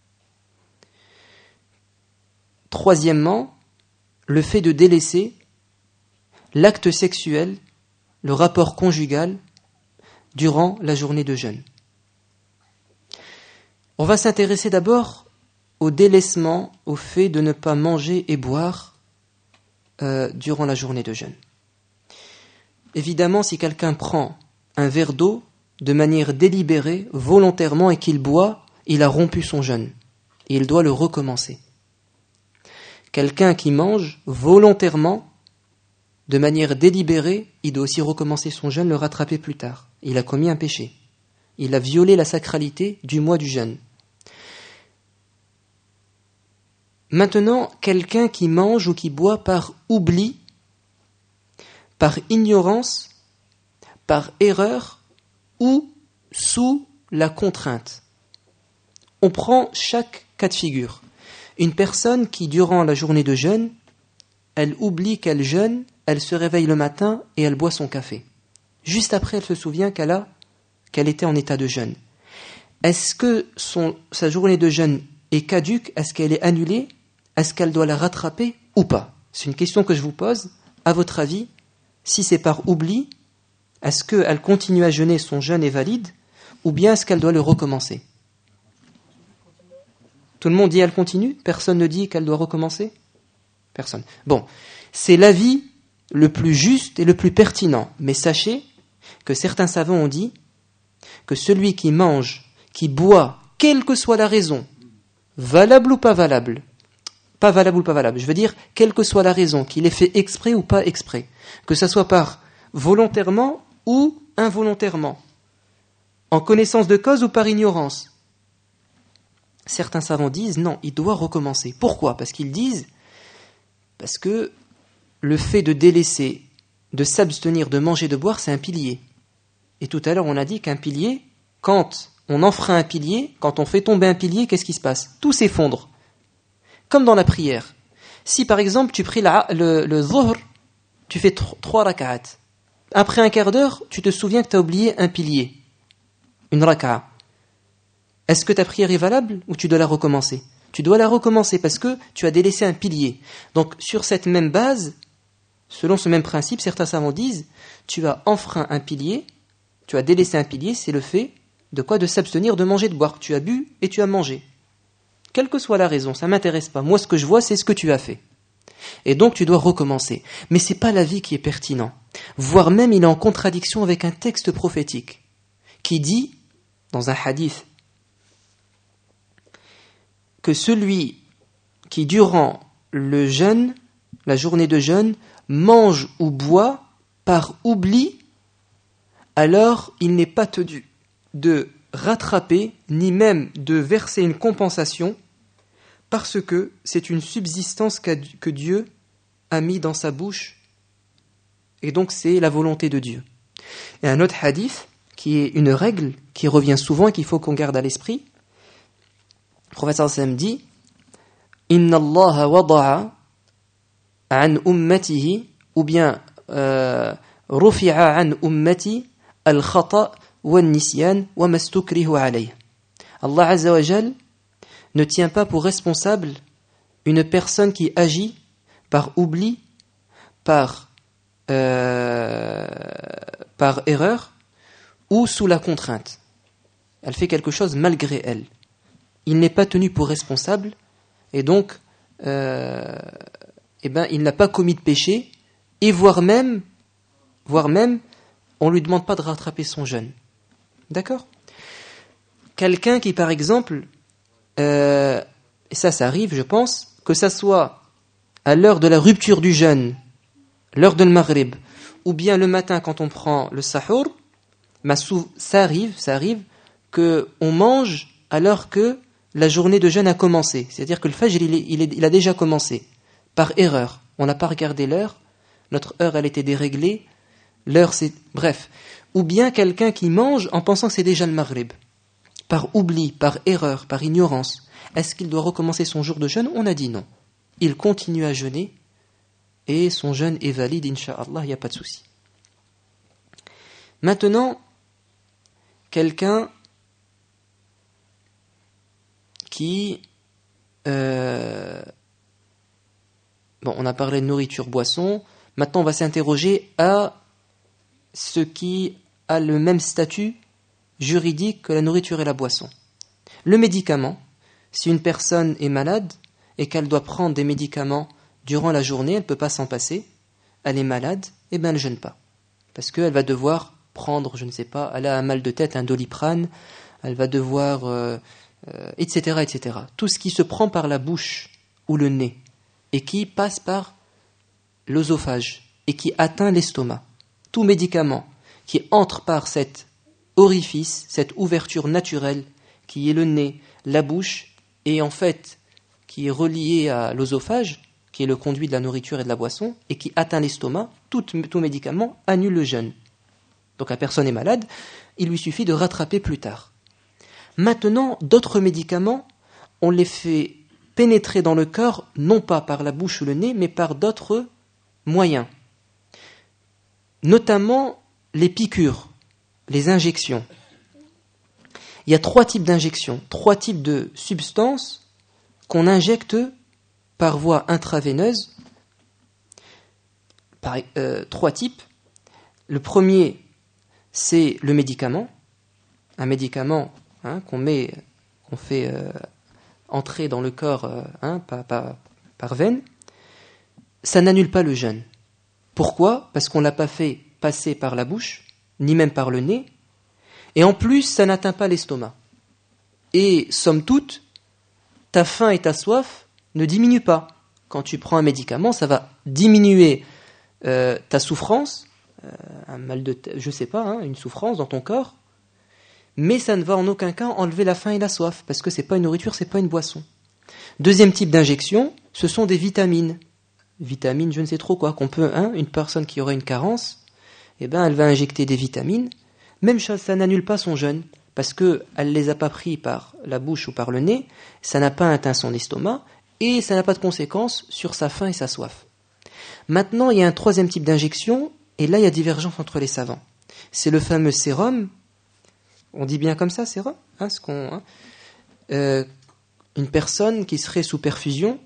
A: Troisièmement, le fait de délaisser l'acte sexuel, le rapport conjugal, durant la journée de jeûne. On va s'intéresser d'abord au délaissement, au fait de ne pas manger et boire euh, durant la journée de jeûne. Évidemment, si quelqu'un prend un verre d'eau de manière délibérée, volontairement, et qu'il boit, il a rompu son jeûne et il doit le recommencer. Quelqu'un qui mange volontairement, de manière délibérée, il doit aussi recommencer son jeûne, le rattraper plus tard. Il a commis un péché. Il a violé la sacralité du mois du jeûne. Maintenant, quelqu'un qui mange ou qui boit par oubli, par ignorance, par erreur ou sous la contrainte. On prend chaque cas de figure. Une personne qui, durant la journée de jeûne, elle oublie qu'elle jeûne, elle se réveille le matin et elle boit son café. Juste après, elle se souvient qu'elle a, qu'elle était en état de jeûne. Est-ce que son, sa journée de jeûne est caduque? Est-ce qu'elle est annulée? Est-ce qu'elle doit la rattraper ou pas? C'est une question que je vous pose. À votre avis, si c'est par oubli, est-ce qu'elle continue à jeûner, son jeûne est valide, ou bien est-ce qu'elle doit le recommencer? Tout le monde dit elle continue? Personne ne dit qu'elle doit recommencer? Personne. Bon, c'est l'avis le plus juste et le plus pertinent. Mais sachez que certains savants ont dit que celui qui mange, qui boit, quelle que soit la raison, valable ou pas valable, pas valable ou pas valable, je veux dire, quelle que soit la raison, qu'il ait fait exprès ou pas exprès, que ça soit par volontairement ou involontairement, en connaissance de cause ou par ignorance. Certains savants disent non, il doit recommencer. Pourquoi? Parce qu'ils disent, parce que le fait de délaisser, de s'abstenir de manger, de boire, c'est un pilier. Et tout à l'heure, on a dit qu'un pilier, quand on enfreint un pilier, quand on fait tomber un pilier, qu'est-ce qui se passe? Tout s'effondre. Comme dans la prière. Si par exemple, tu pries la, le, le zuhr, tu fais tr- trois rak'at. Après un quart d'heure, tu te souviens que tu as oublié un pilier. Une raka'a. Est-ce que ta prière est valable ou tu dois la recommencer? Tu dois la recommencer parce que tu as délaissé un pilier. Donc, sur cette même base, selon ce même principe, certains savants disent, tu as enfreint un pilier, tu as délaissé un pilier, c'est le fait de quoi? De s'abstenir de manger, de boire. Tu as bu et tu as mangé. Quelle que soit la raison, ça ne m'intéresse pas. Moi, ce que je vois, c'est ce que tu as fait. Et donc, tu dois recommencer. Mais ce n'est pas l'avis qui est pertinent. Voire même, il est en contradiction avec un texte prophétique qui dit, dans un hadith, que celui qui, durant le jeûne, la journée de jeûne, mange ou boit par oubli, alors il n'est pas tenu de rattraper, ni même de verser une compensation, parce que c'est une subsistance que Dieu a mis dans sa bouche, et donc c'est la volonté de Dieu. Et un autre hadith, qui est une règle qui revient souvent et qu'il faut qu'on garde à l'esprit, le prophète sallallahu alayhi wa sallam dit Inna Allah wada'a an ummatihi, ou bien rufi'a an ummati al-khata' wa nisyan wa mastukrihu alayh. Allah Azza wa Jal ne tient pas pour responsable une personne qui agit par oubli, par, euh, par erreur ou sous la contrainte. Elle fait quelque chose malgré elle. Il n'est pas tenu pour responsable et donc euh, eh ben, il n'a pas commis de péché et voire même, voire même on ne lui demande pas de rattraper son jeûne. D'accord? Quelqu'un qui par exemple, euh, et ça ça arrive je pense, que ça soit à l'heure de la rupture du jeûne l'heure de Maghrib, ou bien le matin quand on prend le sahur, ça arrive, ça arrive qu'on mange alors que la journée de jeûne a commencé. C'est-à-dire que le fajr, il, est, il, est, il a déjà commencé, par erreur. On n'a pas regardé l'heure, notre heure, elle était déréglée, l'heure, c'est... Bref. Ou bien quelqu'un qui mange en pensant que c'est déjà le Maghrib. Par oubli, par erreur, par ignorance. Est-ce qu'il doit recommencer son jour de jeûne? On a dit non. Il continue à jeûner et son jeûne est valide, incha'Allah, il n'y a pas de souci. Maintenant, quelqu'un qui... Euh, bon, on a parlé de nourriture, boisson. Maintenant, on va s'interroger à ce qui a le même statut juridique que la nourriture et la boisson. Le médicament, si une personne est malade et qu'elle doit prendre des médicaments durant la journée, elle ne peut pas s'en passer, elle est malade, et bien elle ne jeûne pas. Parce qu'elle va devoir prendre, je ne sais pas, elle a un mal de tête, un doliprane, elle va devoir, euh, euh, et cetera, et cetera. Tout ce qui se prend par la bouche ou le nez et qui passe par l'œsophage et qui atteint l'estomac. Tout médicament qui entre par cet orifice, cette ouverture naturelle qui est le nez, la bouche, et en fait qui est relié à l'œsophage, qui est le conduit de la nourriture et de la boisson, et qui atteint l'estomac, tout, tout médicament annule le jeûne. Donc la personne est malade, il lui suffit de rattraper plus tard. Maintenant, d'autres médicaments, on les fait pénétrer dans le corps, non pas par la bouche ou le nez, mais par d'autres moyens. Notamment les piqûres, les injections. Il y a trois types d'injections, trois types de substances qu'on injecte par voie intraveineuse. Par, euh, trois types. Le premier, c'est le médicament. Un médicament hein, qu'on met, qu'on fait euh, entrer dans le corps euh, hein, par, par, par veine. Ça n'annule pas le jeûne. Pourquoi ? Parce qu'on ne l'a pas fait passer par la bouche, ni même par le nez. Et en plus, ça n'atteint pas l'estomac. Et, somme toute, ta faim et ta soif ne diminuent pas. Quand tu prends un médicament, ça va diminuer euh, ta souffrance, euh, un mal de tête, je sais pas, hein, une souffrance dans ton corps, mais ça ne va en aucun cas enlever la faim et la soif, parce que c'est pas une nourriture, c'est pas une boisson. Deuxième type d'injection, ce sont des vitamines. Vitamines, je ne sais trop quoi, qu'on peut, hein, une personne qui aurait une carence, eh ben, elle va injecter des vitamines. Même chose, ça n'annule pas son jeûne, parce qu'elle ne les a pas pris par la bouche ou par le nez, ça n'a pas atteint son estomac, et ça n'a pas de conséquences sur sa faim et sa soif. Maintenant, il y a un troisième type d'injection, et là, il y a divergence entre les savants. C'est le fameux sérum, on dit bien comme ça, sérum hein, ce qu'on, hein, euh, une personne qui serait sous perfusion,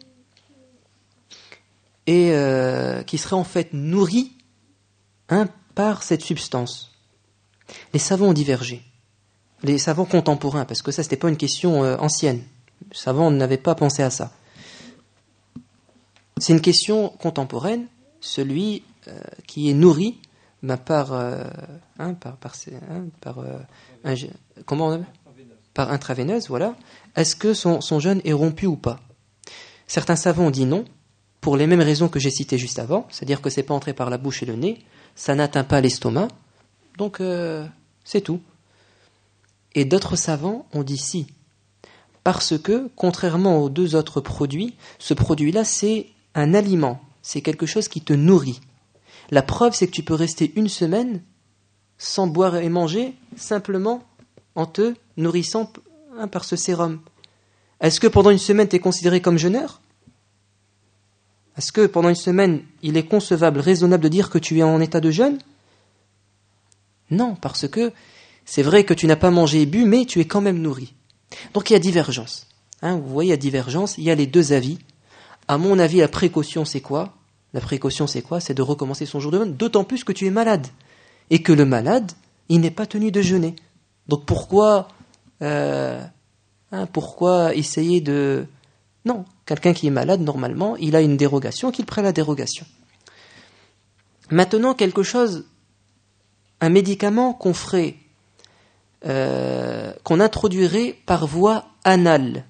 A: et euh, qui serait en fait nourrie hein, par cette substance. Les savants ont divergé. Les savants contemporains, parce que ça, c'était pas une question euh, ancienne. Les savants n'avaient pas pensé à ça. C'est une question contemporaine, celui euh, qui est nourri ben, par, euh, hein, par, par, hein, par, euh, un, comment on appelle par intraveineuse, voilà. Est-ce que son, son jeûne est rompu ou pas ? Certains savants ont dit non, pour les mêmes raisons que j'ai citées juste avant, c'est-à-dire que c'est pas entré par la bouche et le nez, ça n'atteint pas l'estomac, donc euh, c'est tout. Et d'autres savants ont dit si, parce que, contrairement aux deux autres produits, ce produit-là, c'est un aliment, c'est quelque chose qui te nourrit. La preuve, c'est que tu peux rester une semaine sans boire et manger, simplement en te nourrissant hein, par ce sérum. Est-ce que pendant une semaine, tu es considéré comme jeûneur ? Est-ce que pendant une semaine, il est concevable, raisonnable de dire que tu es en état de jeûne ? Non, parce que c'est vrai que tu n'as pas mangé et bu, mais tu es quand même nourri. Donc il y a divergence. Hein, vous voyez, il y a divergence, il y a les deux avis. À mon avis, la précaution, c'est quoi ? La précaution, c'est quoi ? C'est de recommencer son jour de jeûne, d'autant plus que tu es malade. Et que le malade, il n'est pas tenu de jeûner. Donc pourquoi, euh, hein, pourquoi essayer de... Non, quelqu'un qui est malade, normalement, il a une dérogation, qu'il prenne la dérogation. Maintenant, quelque chose, un médicament qu'on ferait, euh, qu'on introduirait par voie anale.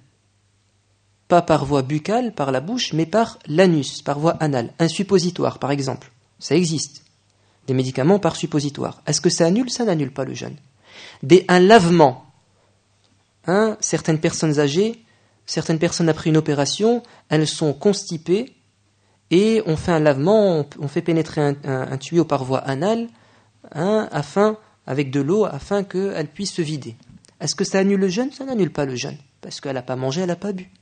A: Pas par voie buccale, par la bouche, mais par l'anus, par voie anale. Un suppositoire, par exemple. Ça existe. Des médicaments par suppositoire. Est-ce que ça annule? Ça n'annule pas le jeûne. Des, un lavement. Hein, certaines personnes âgées, certaines personnes après une opération, elles sont constipées et on fait un lavement, on, on fait pénétrer un, un, un tuyau par voie anale, hein, afin, avec de l'eau, afin qu'elle puisse se vider. Est-ce que ça annule le jeûne? Ça n'annule pas le jeûne, parce qu'elle n'a pas mangé, elle n'a pas bu.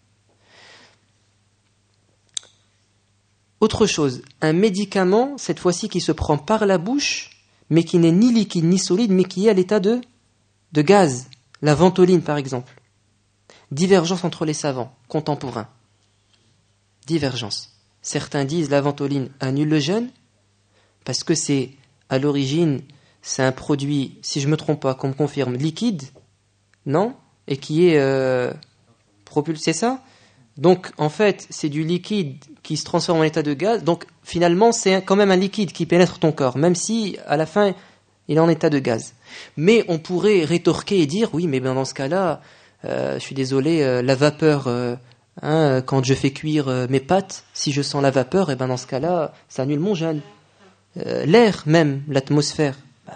A: Autre chose, un médicament, cette fois-ci qui se prend par la bouche, mais qui n'est ni liquide ni solide, mais qui est à l'état de, de gaz. La ventoline, par exemple. Divergence entre les savants contemporains. Divergence. Certains disent la ventoline annule le jeûne, parce que c'est, à l'origine, c'est un produit, si je ne me trompe pas, qu'on me confirme, liquide, non? Et qui est euh, propulsé, c'est ça? Donc, en fait, c'est du liquide qui se transforme en état de gaz. Donc, finalement, c'est quand même un liquide qui pénètre ton corps, même si, à la fin, il est en état de gaz. Mais on pourrait rétorquer et dire, oui, mais ben dans ce cas-là, euh, je suis désolé, euh, la vapeur, euh, hein, quand je fais cuire euh, mes pâtes, si je sens la vapeur, et ben dans ce cas-là, ça annule mon jeûne. Euh, l'air même, l'atmosphère. Ben...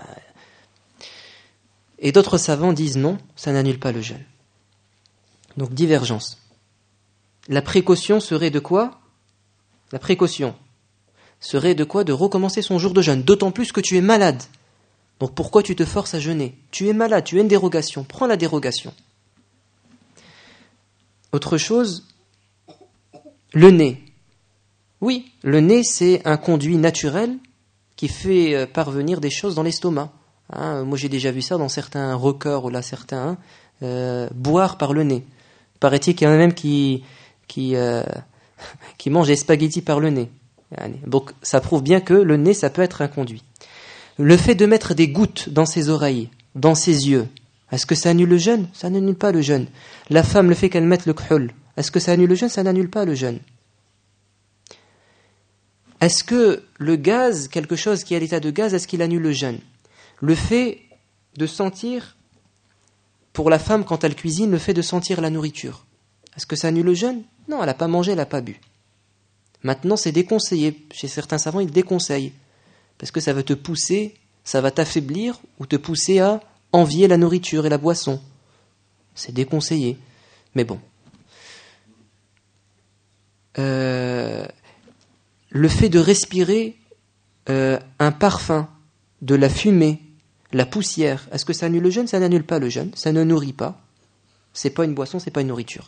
A: Et d'autres savants disent non, ça n'annule pas le jeûne. Donc, divergence. La précaution serait de quoi? La précaution serait de quoi? De recommencer son jour de jeûne, d'autant plus que tu es malade. Donc pourquoi tu te forces à jeûner? Tu es malade, tu as une dérogation, prends la dérogation. Autre chose, le nez. Oui, le nez c'est un conduit naturel qui fait parvenir des choses dans l'estomac. Hein, moi j'ai déjà vu ça dans certains rockers ou là certains hein, euh, boire par le nez. Paraît-il qu'il y en a même qui qui euh, qui mangent des spaghettis par le nez. Donc ça prouve bien que le nez ça peut être un conduit. Le fait de mettre des gouttes dans ses oreilles, dans ses yeux, est-ce que ça annule le jeûne? Ça n'annule pas le jeûne. La femme, le fait qu'elle mette le khul, est-ce que ça annule le jeûne? Ça n'annule pas le jeûne. Est-ce que le gaz, quelque chose qui est à l'état de gaz, est-ce qu'il annule le jeûne? Le fait de sentir, pour la femme quand elle cuisine, le fait de sentir la nourriture, est-ce que ça annule le jeûne? Non, elle n'a pas mangé, elle n'a pas bu. Maintenant, c'est déconseillé. Chez certains savants, ils déconseillent. Parce que ça va te pousser, ça va t'affaiblir ou te pousser à envier la nourriture et la boisson. C'est déconseillé. Mais bon. Euh, le fait de respirer euh, un parfum, de la fumée, la poussière, est-ce que ça annule le jeûne? Ça n'annule pas le jeûne. Ça ne nourrit pas. C'est pas une boisson, c'est pas une nourriture.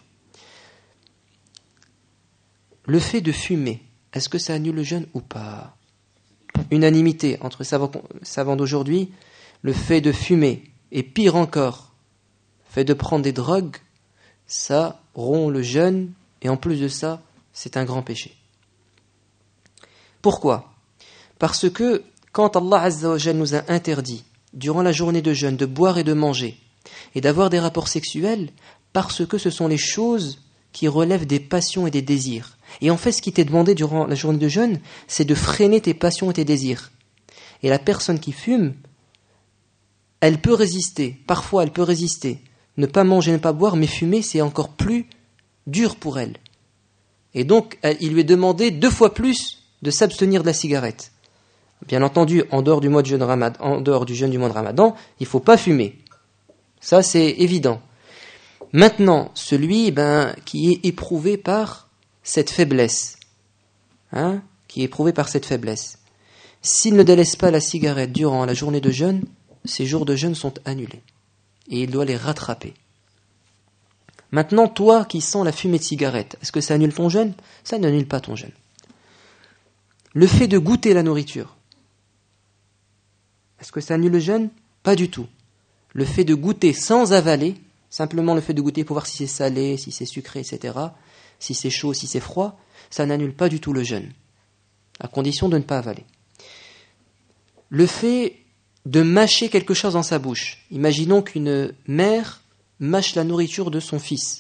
A: Le fait de fumer, est-ce que ça annule le jeûne ou pas? Unanimité entre savants, savants d'aujourd'hui, le fait de fumer, et pire encore, le fait de prendre des drogues, ça rompt le jeûne, et en plus de ça, c'est un grand péché. Pourquoi? Parce que quand Allah Azza wa Jal nous a interdit, durant la journée de jeûne, de boire et de manger, et d'avoir des rapports sexuels, parce que ce sont les choses qui relèvent des passions et des désirs. Et en fait, ce qui t'est demandé durant la journée de jeûne, c'est de freiner tes passions et tes désirs. Et la personne qui fume, elle peut résister. Parfois, elle peut résister. Ne pas manger, ne pas boire, mais fumer, c'est encore plus dur pour elle. Et donc, il lui est demandé deux fois plus de s'abstenir de la cigarette. Bien entendu, en dehors du mois de jeûne Ramadan, en dehors du jeûne du mois de Ramadan, il ne faut pas fumer. Ça, c'est évident. Maintenant, celui ben, qui est éprouvé par cette faiblesse, hein, qui est éprouvé par cette faiblesse, s'il ne délaisse pas la cigarette durant la journée de jeûne, ses jours de jeûne sont annulés. Et il doit les rattraper. Maintenant, toi qui sens la fumée de cigarette, est-ce que ça annule ton jeûne? Ça n'annule pas ton jeûne. Le fait de goûter la nourriture, est-ce que ça annule le jeûne? Pas du tout. Le fait de goûter sans avaler, simplement le fait de goûter pour voir si c'est salé, si c'est sucré, et cetera, si c'est chaud, si c'est froid, ça n'annule pas du tout le jeûne, à condition de ne pas avaler. Le fait de mâcher quelque chose dans sa bouche. Imaginons qu'une mère mâche la nourriture de son fils,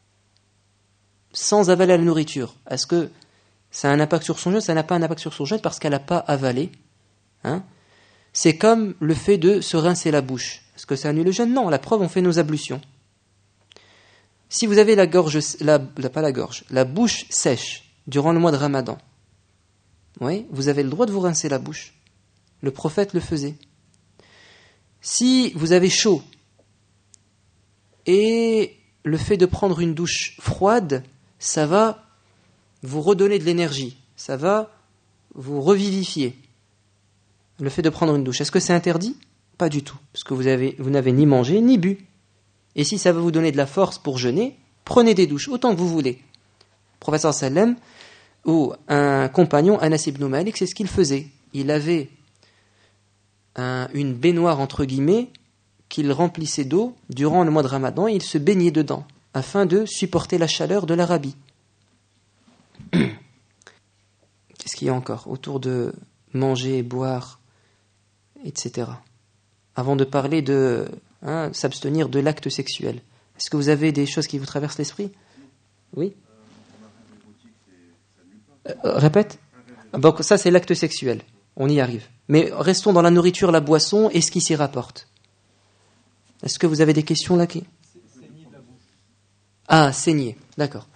A: sans avaler la nourriture. Est-ce que ça a un impact sur son jeûne? Ça n'a pas un impact sur son jeûne parce qu'elle n'a pas avalé. Hein? C'est comme le fait de se rincer la bouche. Est-ce que ça annule le jeûne? Non, la preuve, on fait nos ablutions. Si vous avez la gorge, la, la, pas la gorge, la bouche sèche durant le mois de Ramadan, oui, vous avez le droit de vous rincer la bouche. Le prophète le faisait. Si vous avez chaud et le fait de prendre une douche froide, ça va vous redonner de l'énergie, ça va vous revivifier. Le fait de prendre une douche, est-ce que c'est interdit ? Pas du tout, parce que vous, avez, vous n'avez ni mangé ni bu. Et si ça va vous donner de la force pour jeûner, prenez des douches, autant que vous voulez. Le prophète sallam ou un compagnon, Anas ibn Malik, c'est ce qu'il faisait. Il avait un, une baignoire, entre guillemets, qu'il remplissait d'eau durant le mois de Ramadan, et il se baignait dedans, afin de supporter la chaleur de l'Arabie. Qu'est-ce qu'il y a encore autour de manger, boire, et cetera. Avant de parler de hein, s'abstenir de l'acte sexuel. Est-ce que vous avez des choses qui vous traversent l'esprit ? Oui ? euh, Répète ? Donc ça c'est l'acte sexuel. On y arrive. Mais restons dans la nourriture, la boisson et ce qui s'y rapporte. Est-ce que vous avez des questions là qui... Ah, saigner, d'accord.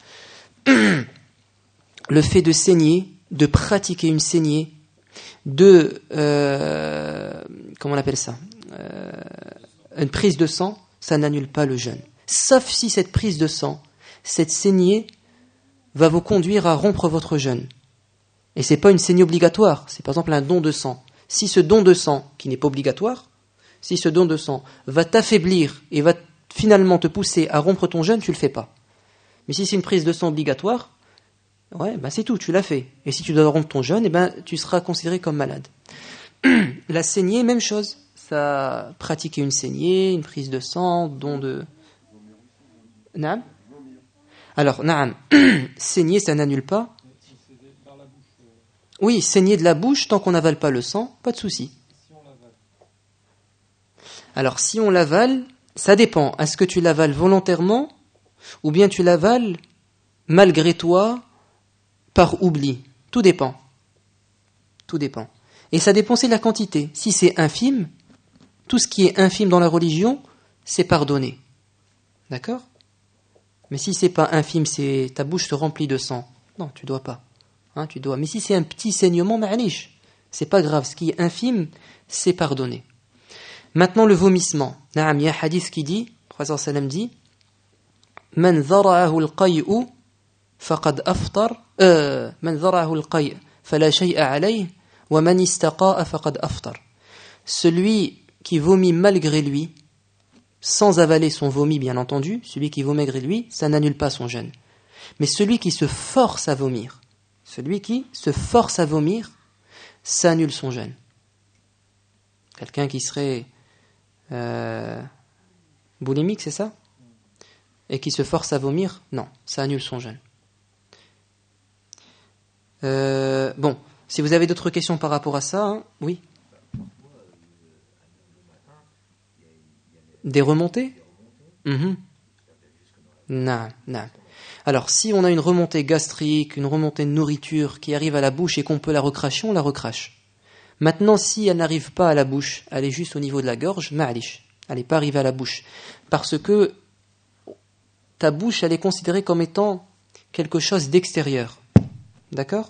A: Le fait de saigner, de pratiquer une saignée, de... Euh, comment on appelle ça euh, une prise de sang, ça n'annule pas le jeûne. Sauf si cette prise de sang, cette saignée, va vous conduire à rompre votre jeûne. Et ce n'est pas une saignée obligatoire, c'est par exemple un don de sang. Si ce don de sang, qui n'est pas obligatoire, si ce don de sang va t'affaiblir et va finalement te pousser à rompre ton jeûne, tu ne le fais pas. Mais si c'est une prise de sang obligatoire, ouais, ben c'est tout, tu l'as fait. Et si tu dois rompre ton jeûne, eh ben, tu seras considéré comme malade. La saignée, même chose. Ça, pratiquer une saignée, une prise de sang, don de... Naam. Alors, naam, saigner, ça n'annule pas. Oui, saigner de la bouche, tant qu'on n'avale pas le sang, pas de souci. Alors, si on l'avale, ça dépend. Est-ce que tu l'avales volontairement ou bien tu l'avales malgré toi par oubli ? Tout dépend. Tout dépend. Et ça dépend aussi de la quantité. Si c'est infime, tout ce qui est infime dans la religion, c'est pardonné. D'accord ? Mais si c'est pas infime, c'est ta bouche se remplit de sang. Non, tu dois pas. Hein, tu dois. Mais si c'est un petit saignement, ma'alish, c'est pas grave. Ce qui est infime, c'est pardonné. Maintenant, le vomissement. Naam, il y a un hadith qui dit, le prophète sallam dit, Man dhara'ahu al-qay'u faqad aftar, euh, man dhara'ahu al-qay' fala shay'a alayh, wa man istaqa'a faqad aftar. Celui qui vomit malgré lui, sans avaler son vomi, bien entendu, celui qui vomit malgré lui, ça n'annule pas son jeûne. Mais celui qui se force à vomir, celui qui se force à vomir, ça annule son jeûne. Quelqu'un qui serait euh, boulimique, c'est ça ? Et qui se force à vomir, non, ça annule son jeûne. Euh, bon, si vous avez d'autres questions par rapport à ça, hein, oui. Des remontées ? mm-hmm. Non, non. Alors, si on a une remontée gastrique, une remontée de nourriture qui arrive à la bouche et qu'on peut la recracher, on la recrache. Maintenant, si elle n'arrive pas à la bouche, elle est juste au niveau de la gorge, ma'alish, elle n'est pas arrivée à la bouche. Parce que ta bouche, elle est considérée comme étant quelque chose d'extérieur. D'accord ?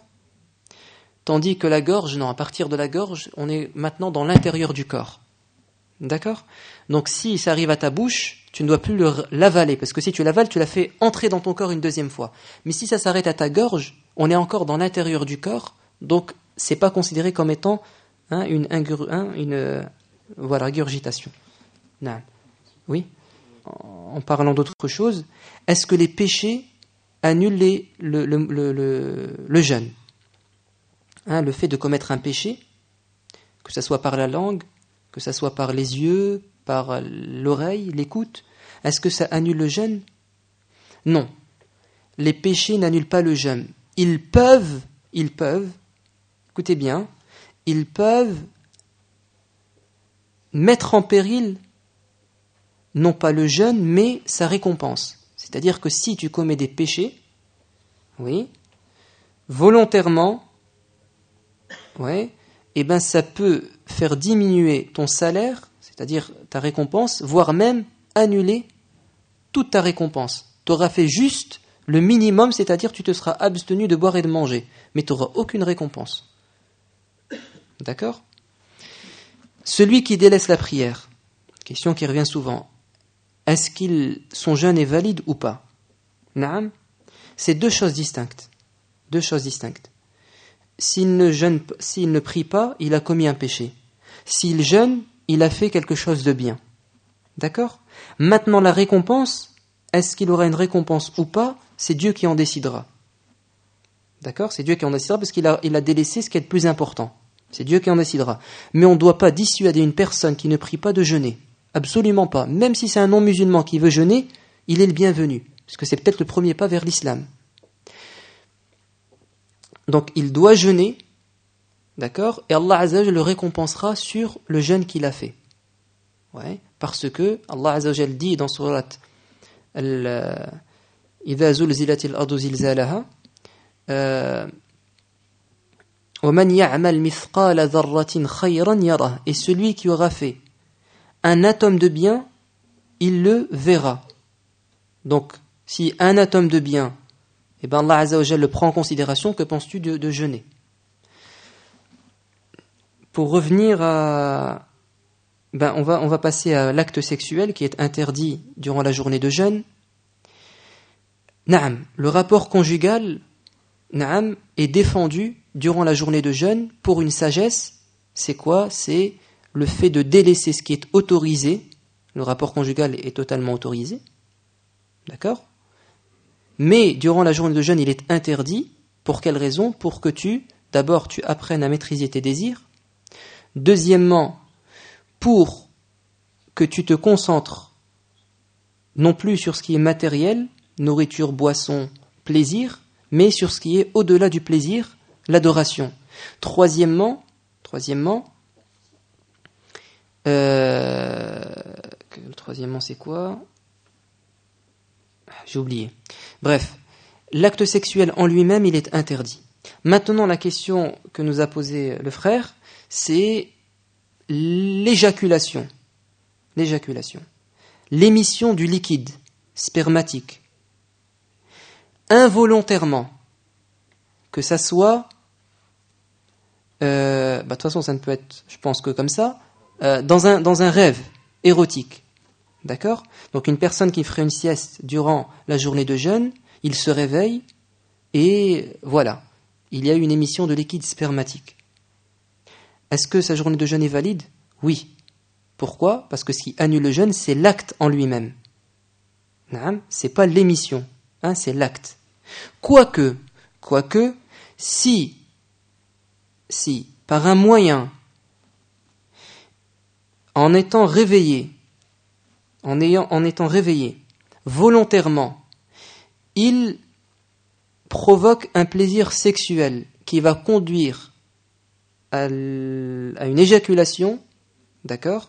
A: Tandis que la gorge, non, à partir de la gorge, on est maintenant dans l'intérieur du corps. D'accord ? Donc si ça arrive à ta bouche, tu ne dois plus le, l'avaler, parce que si tu l'avales, tu l'as fait entrer dans ton corps une deuxième fois. Mais si ça s'arrête à ta gorge, on est encore dans l'intérieur du corps, donc c'est pas considéré comme étant hein, une, ingur, hein, une euh, voilà, ingurgitation. Non. Oui ? En parlant d'autre chose, est-ce que les péchés annulent les, le, le, le, le, le jeûne ? Hein, le fait de commettre un péché, que ce soit par la langue, que ce soit par les yeux, par l'oreille, l'écoute, est-ce que ça annule le jeûne ? Non. Les péchés n'annulent pas le jeûne. Ils peuvent, ils peuvent, écoutez bien, ils peuvent mettre en péril, non pas le jeûne, mais sa récompense. C'est-à-dire que si tu commets des péchés, oui, volontairement, ouais, eh ben ça peut faire diminuer ton salaire, c'est-à-dire ta récompense, voire même annuler toute ta récompense. Tu auras fait juste le minimum, c'est-à-dire tu te seras abstenu de boire et de manger, mais tu n'auras aucune récompense. D'accord ? Celui qui délaisse la prière, question qui revient souvent, est-ce qu'il son jeûne est valide ou pas ? Naam, c'est deux choses distinctes. Deux choses distinctes. S'il ne jeûne, s'il ne prie pas, il a commis un péché. S'il jeûne, il a fait quelque chose de bien. D'accord ? Maintenant, la récompense, est-ce qu'il aura une récompense ou pas ? C'est Dieu qui en décidera. D'accord ? C'est Dieu qui en décidera parce qu'il a, il a délaissé ce qui est le plus important. C'est Dieu qui en décidera. Mais on ne doit pas dissuader une personne qui ne prie pas de jeûner. Absolument pas. Même si c'est un non-musulman qui veut jeûner, il est le bienvenu. Parce que c'est peut-être le premier pas vers l'islam. Donc il doit jeûner, d'accord ? Et Allah Azza wa Jalla le récompensera sur le jeûne qu'il a fait. Ouais, parce que Allah Azza wa Jalla dit dans surat Idha zulzilatil ardu zilzalaha وَمَنْ يَعْمَلْ مِثْقَالَ ذَرَّةٍ خَيْرًا يَرَهُ. Et celui qui aura fait un atome de bien, il le verra. Donc, si un atome de bien, eh ben Allah Azza wa Jalla le prend en considération, que penses-tu de, de jeûner ? Pour revenir à... Ben, on va, on va passer à l'acte sexuel qui est interdit durant la journée de jeûne. Naam, le rapport conjugal, naam, est défendu durant la journée de jeûne pour une sagesse. C'est quoi ? C'est le fait de délaisser ce qui est autorisé. Le rapport conjugal est totalement autorisé. D'accord ? Mais durant la journée de jeûne, il est interdit. Pour quelle raison ? Pour que tu, d'abord, tu apprennes à maîtriser tes désirs. Deuxièmement, pour que tu te concentres non plus sur ce qui est matériel, nourriture, boisson, plaisir, mais sur ce qui est au-delà du plaisir, l'adoration. Troisièmement, troisièmement, euh, troisièmement c'est quoi ? J'ai oublié. Bref, l'acte sexuel en lui-même, il est interdit. Maintenant, la question que nous a posée le frère, c'est l'éjaculation. L'éjaculation. L'émission du liquide spermatique. Involontairement. Que ça soit... Euh, bah, de toute façon, ça ne peut être, je pense que comme ça, euh, dans un, dans un rêve érotique. D'accord ? Donc une personne qui ferait une sieste durant la journée de jeûne, il se réveille et voilà, il y a une émission de liquide spermatique. Est-ce que sa journée de jeûne est valide ? Oui. Pourquoi ? Parce que ce qui annule le jeûne, c'est l'acte en lui-même. Non, c'est pas l'émission, hein, c'est l'acte. Quoique, quoique, si, si, par un moyen, en étant réveillé, en, ayant, en étant réveillé volontairement, il provoque un plaisir sexuel qui va conduire à, l... à une éjaculation, d'accord ?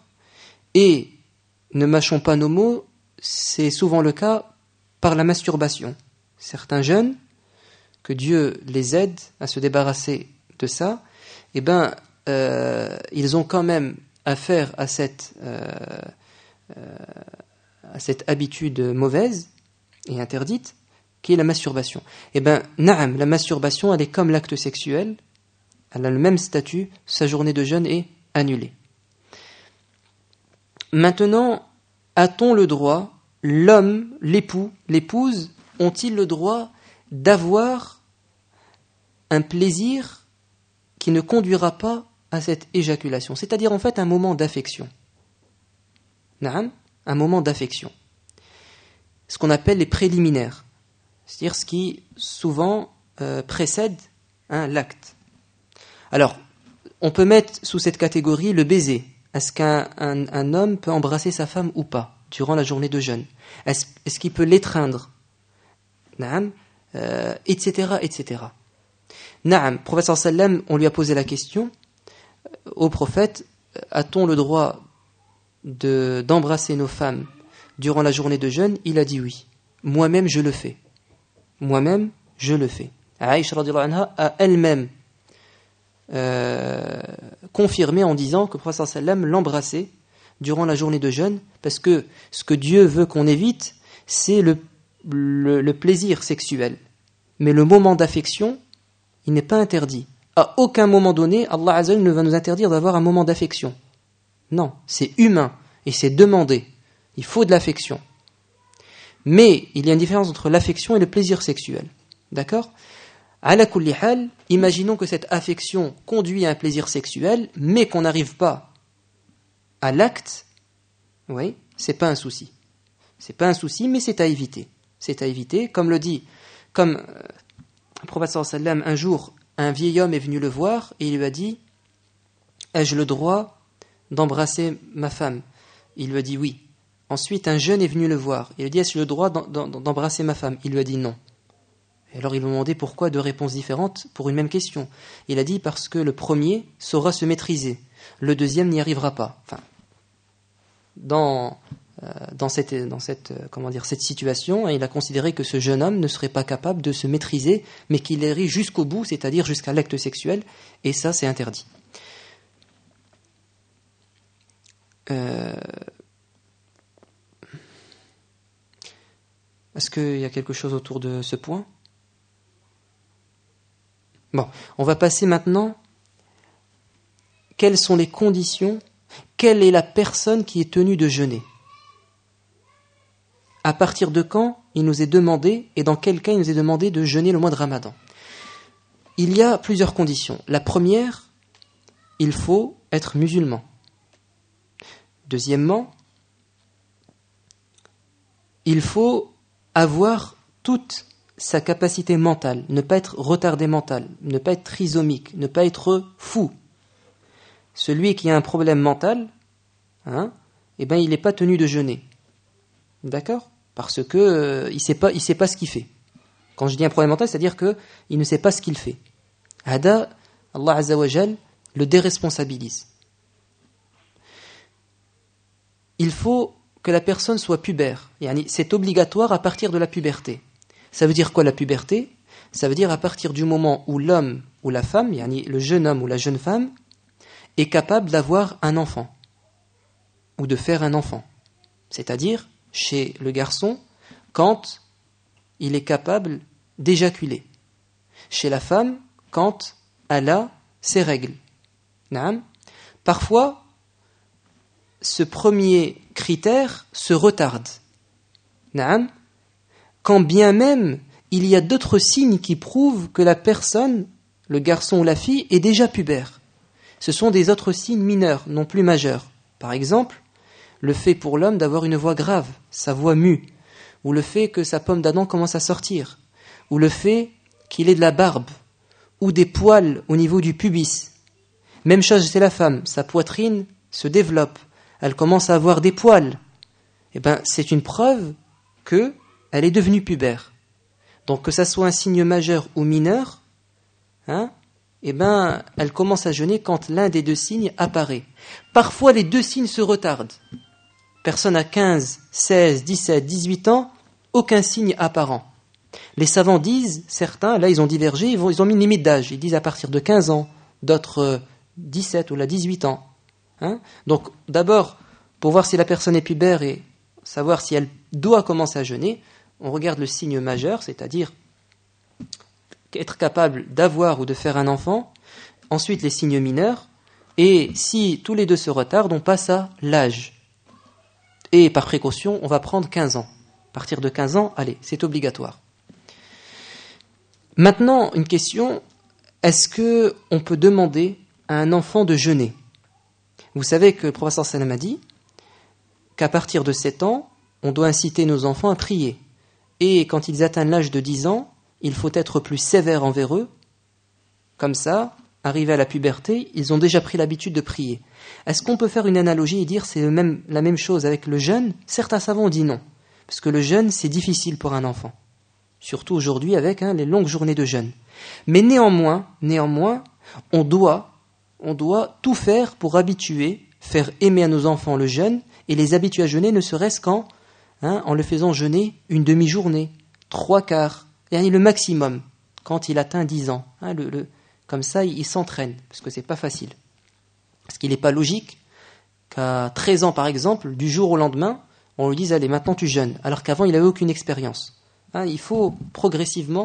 A: Et, ne mâchons pas nos mots, c'est souvent le cas par la masturbation. Certains jeunes, que Dieu les aide à se débarrasser de ça, eh ben, euh, ils ont quand même affaire à cette, euh, euh, à cette habitude mauvaise et interdite, qui est la masturbation. Eh ben, naam, la masturbation, elle est comme l'acte sexuel, elle a le même statut, sa journée de jeûne est annulée. Maintenant, a-t-on le droit, l'homme, l'époux, l'épouse, ont-ils le droit d'avoir un plaisir qui ne conduira pas à cette éjaculation, c'est-à-dire en fait un moment d'affection. Naam, un moment d'affection. Ce qu'on appelle les préliminaires, c'est-à-dire ce qui souvent euh, précède hein, l'acte. Alors, on peut mettre sous cette catégorie le baiser. Est-ce qu'un un, un homme peut embrasser sa femme ou pas durant la journée de jeûne ? Est-ce, est-ce qu'il peut l'étreindre ? Naam, euh, et cetera, et cetera. Naam, le prophète sallallahu alayhi wa sallam, on lui a posé la question au prophète, a-t-on le droit de, d'embrasser nos femmes durant la journée de jeûne ? Il a dit oui. Moi-même, je le fais. Moi-même, je le fais. Aïcha radhiyallahu anha a elle-même euh, confirmé en disant que le prophète sallallahu alayhi wa sallam l'embrassait durant la journée de jeûne, parce que ce que Dieu veut qu'on évite, c'est le, le, le plaisir sexuel. Mais le moment d'affection, il n'est pas interdit. À aucun moment donné, Allah Azza wa Jalla ne va nous interdire d'avoir un moment d'affection. Non, c'est humain et c'est demandé. Il faut de l'affection. Mais il y a une différence entre l'affection et le plaisir sexuel. D'accord ? Ala kulli hal, imaginons que cette affection conduit à un plaisir sexuel, mais qu'on n'arrive pas à l'acte. Oui, c'est pas un souci. C'est pas un souci, mais c'est à éviter. C'est à éviter, comme le dit, comme euh, le prophète sallallahu alayhi wa sallam, un jour, un vieil homme est venu le voir et il lui a dit « Ai-je le droit d'embrasser ma femme ?» Il lui a dit « Oui ». Ensuite, un jeune est venu le voir et il lui a dit « Ai-je le droit d'embrasser ma femme ?» Il lui a dit « Non ». Et alors ils lui ont demandé pourquoi deux réponses différentes pour une même question. Il a dit « Parce que le premier saura se maîtriser, le deuxième n'y arrivera pas. » Enfin, dans... Dans cette, dans cette, comment dire, cette situation, il a considéré que ce jeune homme ne serait pas capable de se maîtriser, mais qu'il irait jusqu'au bout, c'est-à-dire jusqu'à l'acte sexuel, et ça, c'est interdit. Euh... Est-ce qu'il y a quelque chose autour de ce point ? Bon, on va passer maintenant. Quelles sont les conditions ? Quelle est la personne qui est tenue de jeûner ? À partir de quand il nous est demandé, et dans quel cas il nous est demandé de jeûner le mois de Ramadan ? Il y a plusieurs conditions. La première, il faut être musulman. Deuxièmement, il faut avoir toute sa capacité mentale, ne pas être retardé mental, ne pas être trisomique, ne pas être fou. Celui qui a un problème mental, hein, eh ben, il n'est pas tenu de jeûner. D'accord ? Parce que euh, il sait pas, il sait pas ce qu'il fait. Quand je dis un problème mental, c'est-à-dire que il ne sait pas ce qu'il fait. Hada, Allah Azza wa Jal le déresponsabilise. Il faut que la personne soit pubère. Yani, c'est obligatoire à partir de la puberté. Ça veut dire quoi la puberté ? Ça veut dire à partir du moment où l'homme ou la femme, yani le jeune homme ou la jeune femme, est capable d'avoir un enfant ou de faire un enfant. C'est-à-dire chez le garçon, quand il est capable d'éjaculer. Chez la femme, quand elle a ses règles. Naam. Parfois, ce premier critère se retarde. Naam. Quand bien même, il y a d'autres signes qui prouvent que la personne, le garçon ou la fille, est déjà pubère. Ce sont des autres signes mineurs, non plus majeurs. Par exemple, le fait pour l'homme d'avoir une voix grave, sa voix mue, ou le fait que sa pomme d'Adam commence à sortir, ou le fait qu'il ait de la barbe, ou des poils au niveau du pubis. Même chose chez la femme, sa poitrine se développe, elle commence à avoir des poils. Eh ben, c'est une preuve que elle est devenue pubère. Donc que ça soit un signe majeur ou mineur, hein, eh ben, elle commence à jeûner quand l'un des deux signes apparaît. Parfois, les deux signes se retardent. Personne à quinze, seize, dix-sept, dix-huit ans, aucun signe apparent. Les savants disent, certains, là ils ont divergé, ils, vont, ils ont mis une limite d'âge. Ils disent à partir de quinze ans, d'autres euh, dix-sept ou là dix-huit ans. Hein? Donc d'abord, pour voir si la personne est pubère et savoir si elle doit commencer à jeûner, on regarde le signe majeur, c'est-à-dire être capable d'avoir ou de faire un enfant, ensuite les signes mineurs, et si tous les deux se retardent, on passe à l'âge. Et par précaution, on va prendre quinze ans. À partir de quinze ans, allez, c'est obligatoire. Maintenant, une question, est-ce qu'on peut demander à un enfant de jeûner ? Vous savez que le professeur Sallam a dit qu'à partir de sept ans, on doit inciter nos enfants à prier. Et quand ils atteignent l'âge de dix ans, il faut être plus sévère envers eux. Comme ça, arrivés à la puberté, ils ont déjà pris l'habitude de prier. Est-ce qu'on peut faire une analogie et dire c'est le même, la même chose avec le jeûne ? Certains savants ont dit non, parce que le jeûne, c'est difficile pour un enfant. Surtout aujourd'hui avec hein, les longues journées de jeûne. Mais néanmoins, néanmoins, on doit, on doit tout faire pour habituer, faire aimer à nos enfants le jeûne, et les habituer à jeûner ne serait-ce qu'en hein, en le faisant jeûner une demi-journée, trois quarts, et le maximum, quand il atteint dix ans. Hein, le, le, comme ça, il, il s'entraîne, parce que c'est pas facile. Parce qu'il n'est pas logique qu'à treize ans, par exemple, du jour au lendemain, on lui dise « Allez, maintenant tu jeûnes », alors qu'avant, il n'avait aucune expérience. Hein, il faut progressivement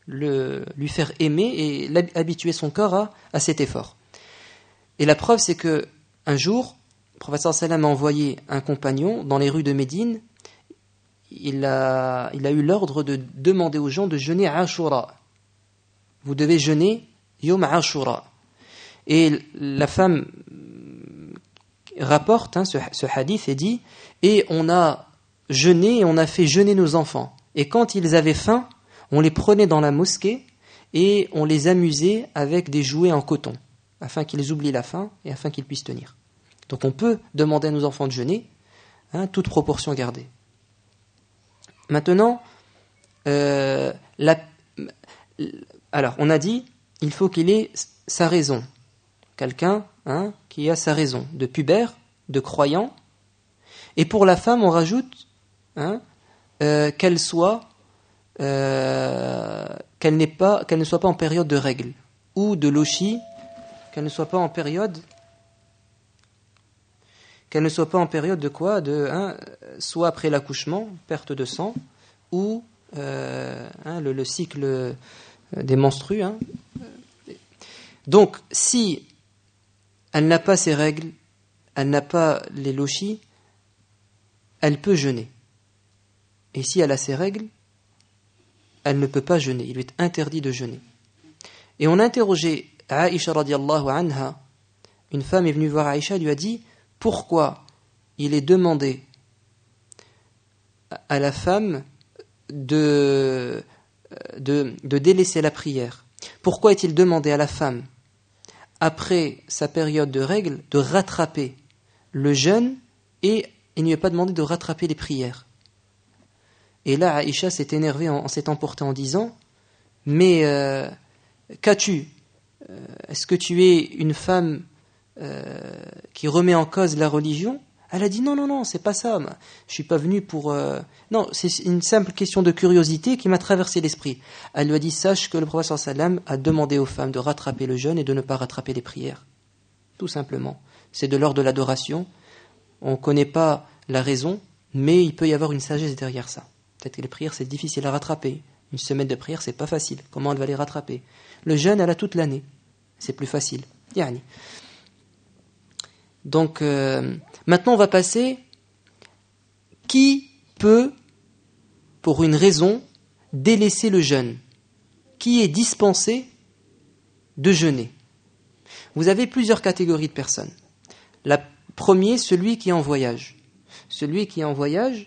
A: le, lui faire aimer et habituer son corps à, à cet effort. Et la preuve, c'est que un jour, le prophète sallallahu alayhi wa sallam a envoyé un compagnon dans les rues de Médine. Il a, il a eu l'ordre de demander aux gens de jeûner Ashura. Vous devez jeûner Yom Ashura. Et la femme rapporte hein, ce, ce hadith et dit « Et on a jeûné et on a fait jeûner nos enfants. Et quand ils avaient faim, on les prenait dans la mosquée et on les amusait avec des jouets en coton, afin qu'ils oublient la faim et afin qu'ils puissent tenir. » Donc on peut demander à nos enfants de jeûner, hein, toute proportion gardée. Maintenant, euh, la, alors on a dit, il faut qu'il ait sa raison. Quelqu'un hein, qui a sa raison, de pubère, de croyant. Et pour la femme, on rajoute hein, euh, qu'elle soit, euh, qu'elle n'ait pas, qu'elle ne soit pas en période de règles ou de lochi, qu'elle ne soit pas en période, qu'elle ne soit pas en période de quoi, de hein, soit après l'accouchement, perte de sang, ou euh, hein, le, le cycle des menstrues. Hein. Donc, si elle n'a pas ses règles, elle n'a pas les lochis, elle peut jeûner. Et si elle a ses règles, elle ne peut pas jeûner. Il lui est interdit de jeûner. Et on a interrogé Aïcha radiallahu anha. Une femme est venue voir Aïcha et lui a dit « Pourquoi il est demandé à la femme de, de, de délaisser la prière? Pourquoi est-il demandé à la femme, après sa période de règles, de rattraper le jeûne et il ne lui est pas demandé de rattraper les prières ?» Et là, Aïcha s'est énervée, en, en s'est emportée en disant « Mais euh, qu'as-tu ? Est-ce que tu es une femme euh, qui remet en cause la religion ?» Elle a dit « Non, non, non, c'est pas ça. Je suis pas venue pour... Euh... Non, c'est une simple question de curiosité qui m'a traversé l'esprit. » Elle lui a dit « Sache que le prophète sallam a demandé aux femmes de rattraper le jeûne et de ne pas rattraper les prières. » Tout simplement. C'est de l'ordre de l'adoration. On ne connaît pas la raison, mais il peut y avoir une sagesse derrière ça. Peut-être que les prières, c'est difficile à rattraper. Une semaine de prière, c'est pas facile. Comment elle va les rattraper? Le jeûne, elle a toute l'année. C'est plus facile. Yani. Donc, euh, maintenant, on va passer. Qui peut, pour une raison, délaisser le jeûne? Qui est dispensé de jeûner? Vous avez plusieurs catégories de personnes. La première, celui qui est en voyage. Celui qui est en voyage,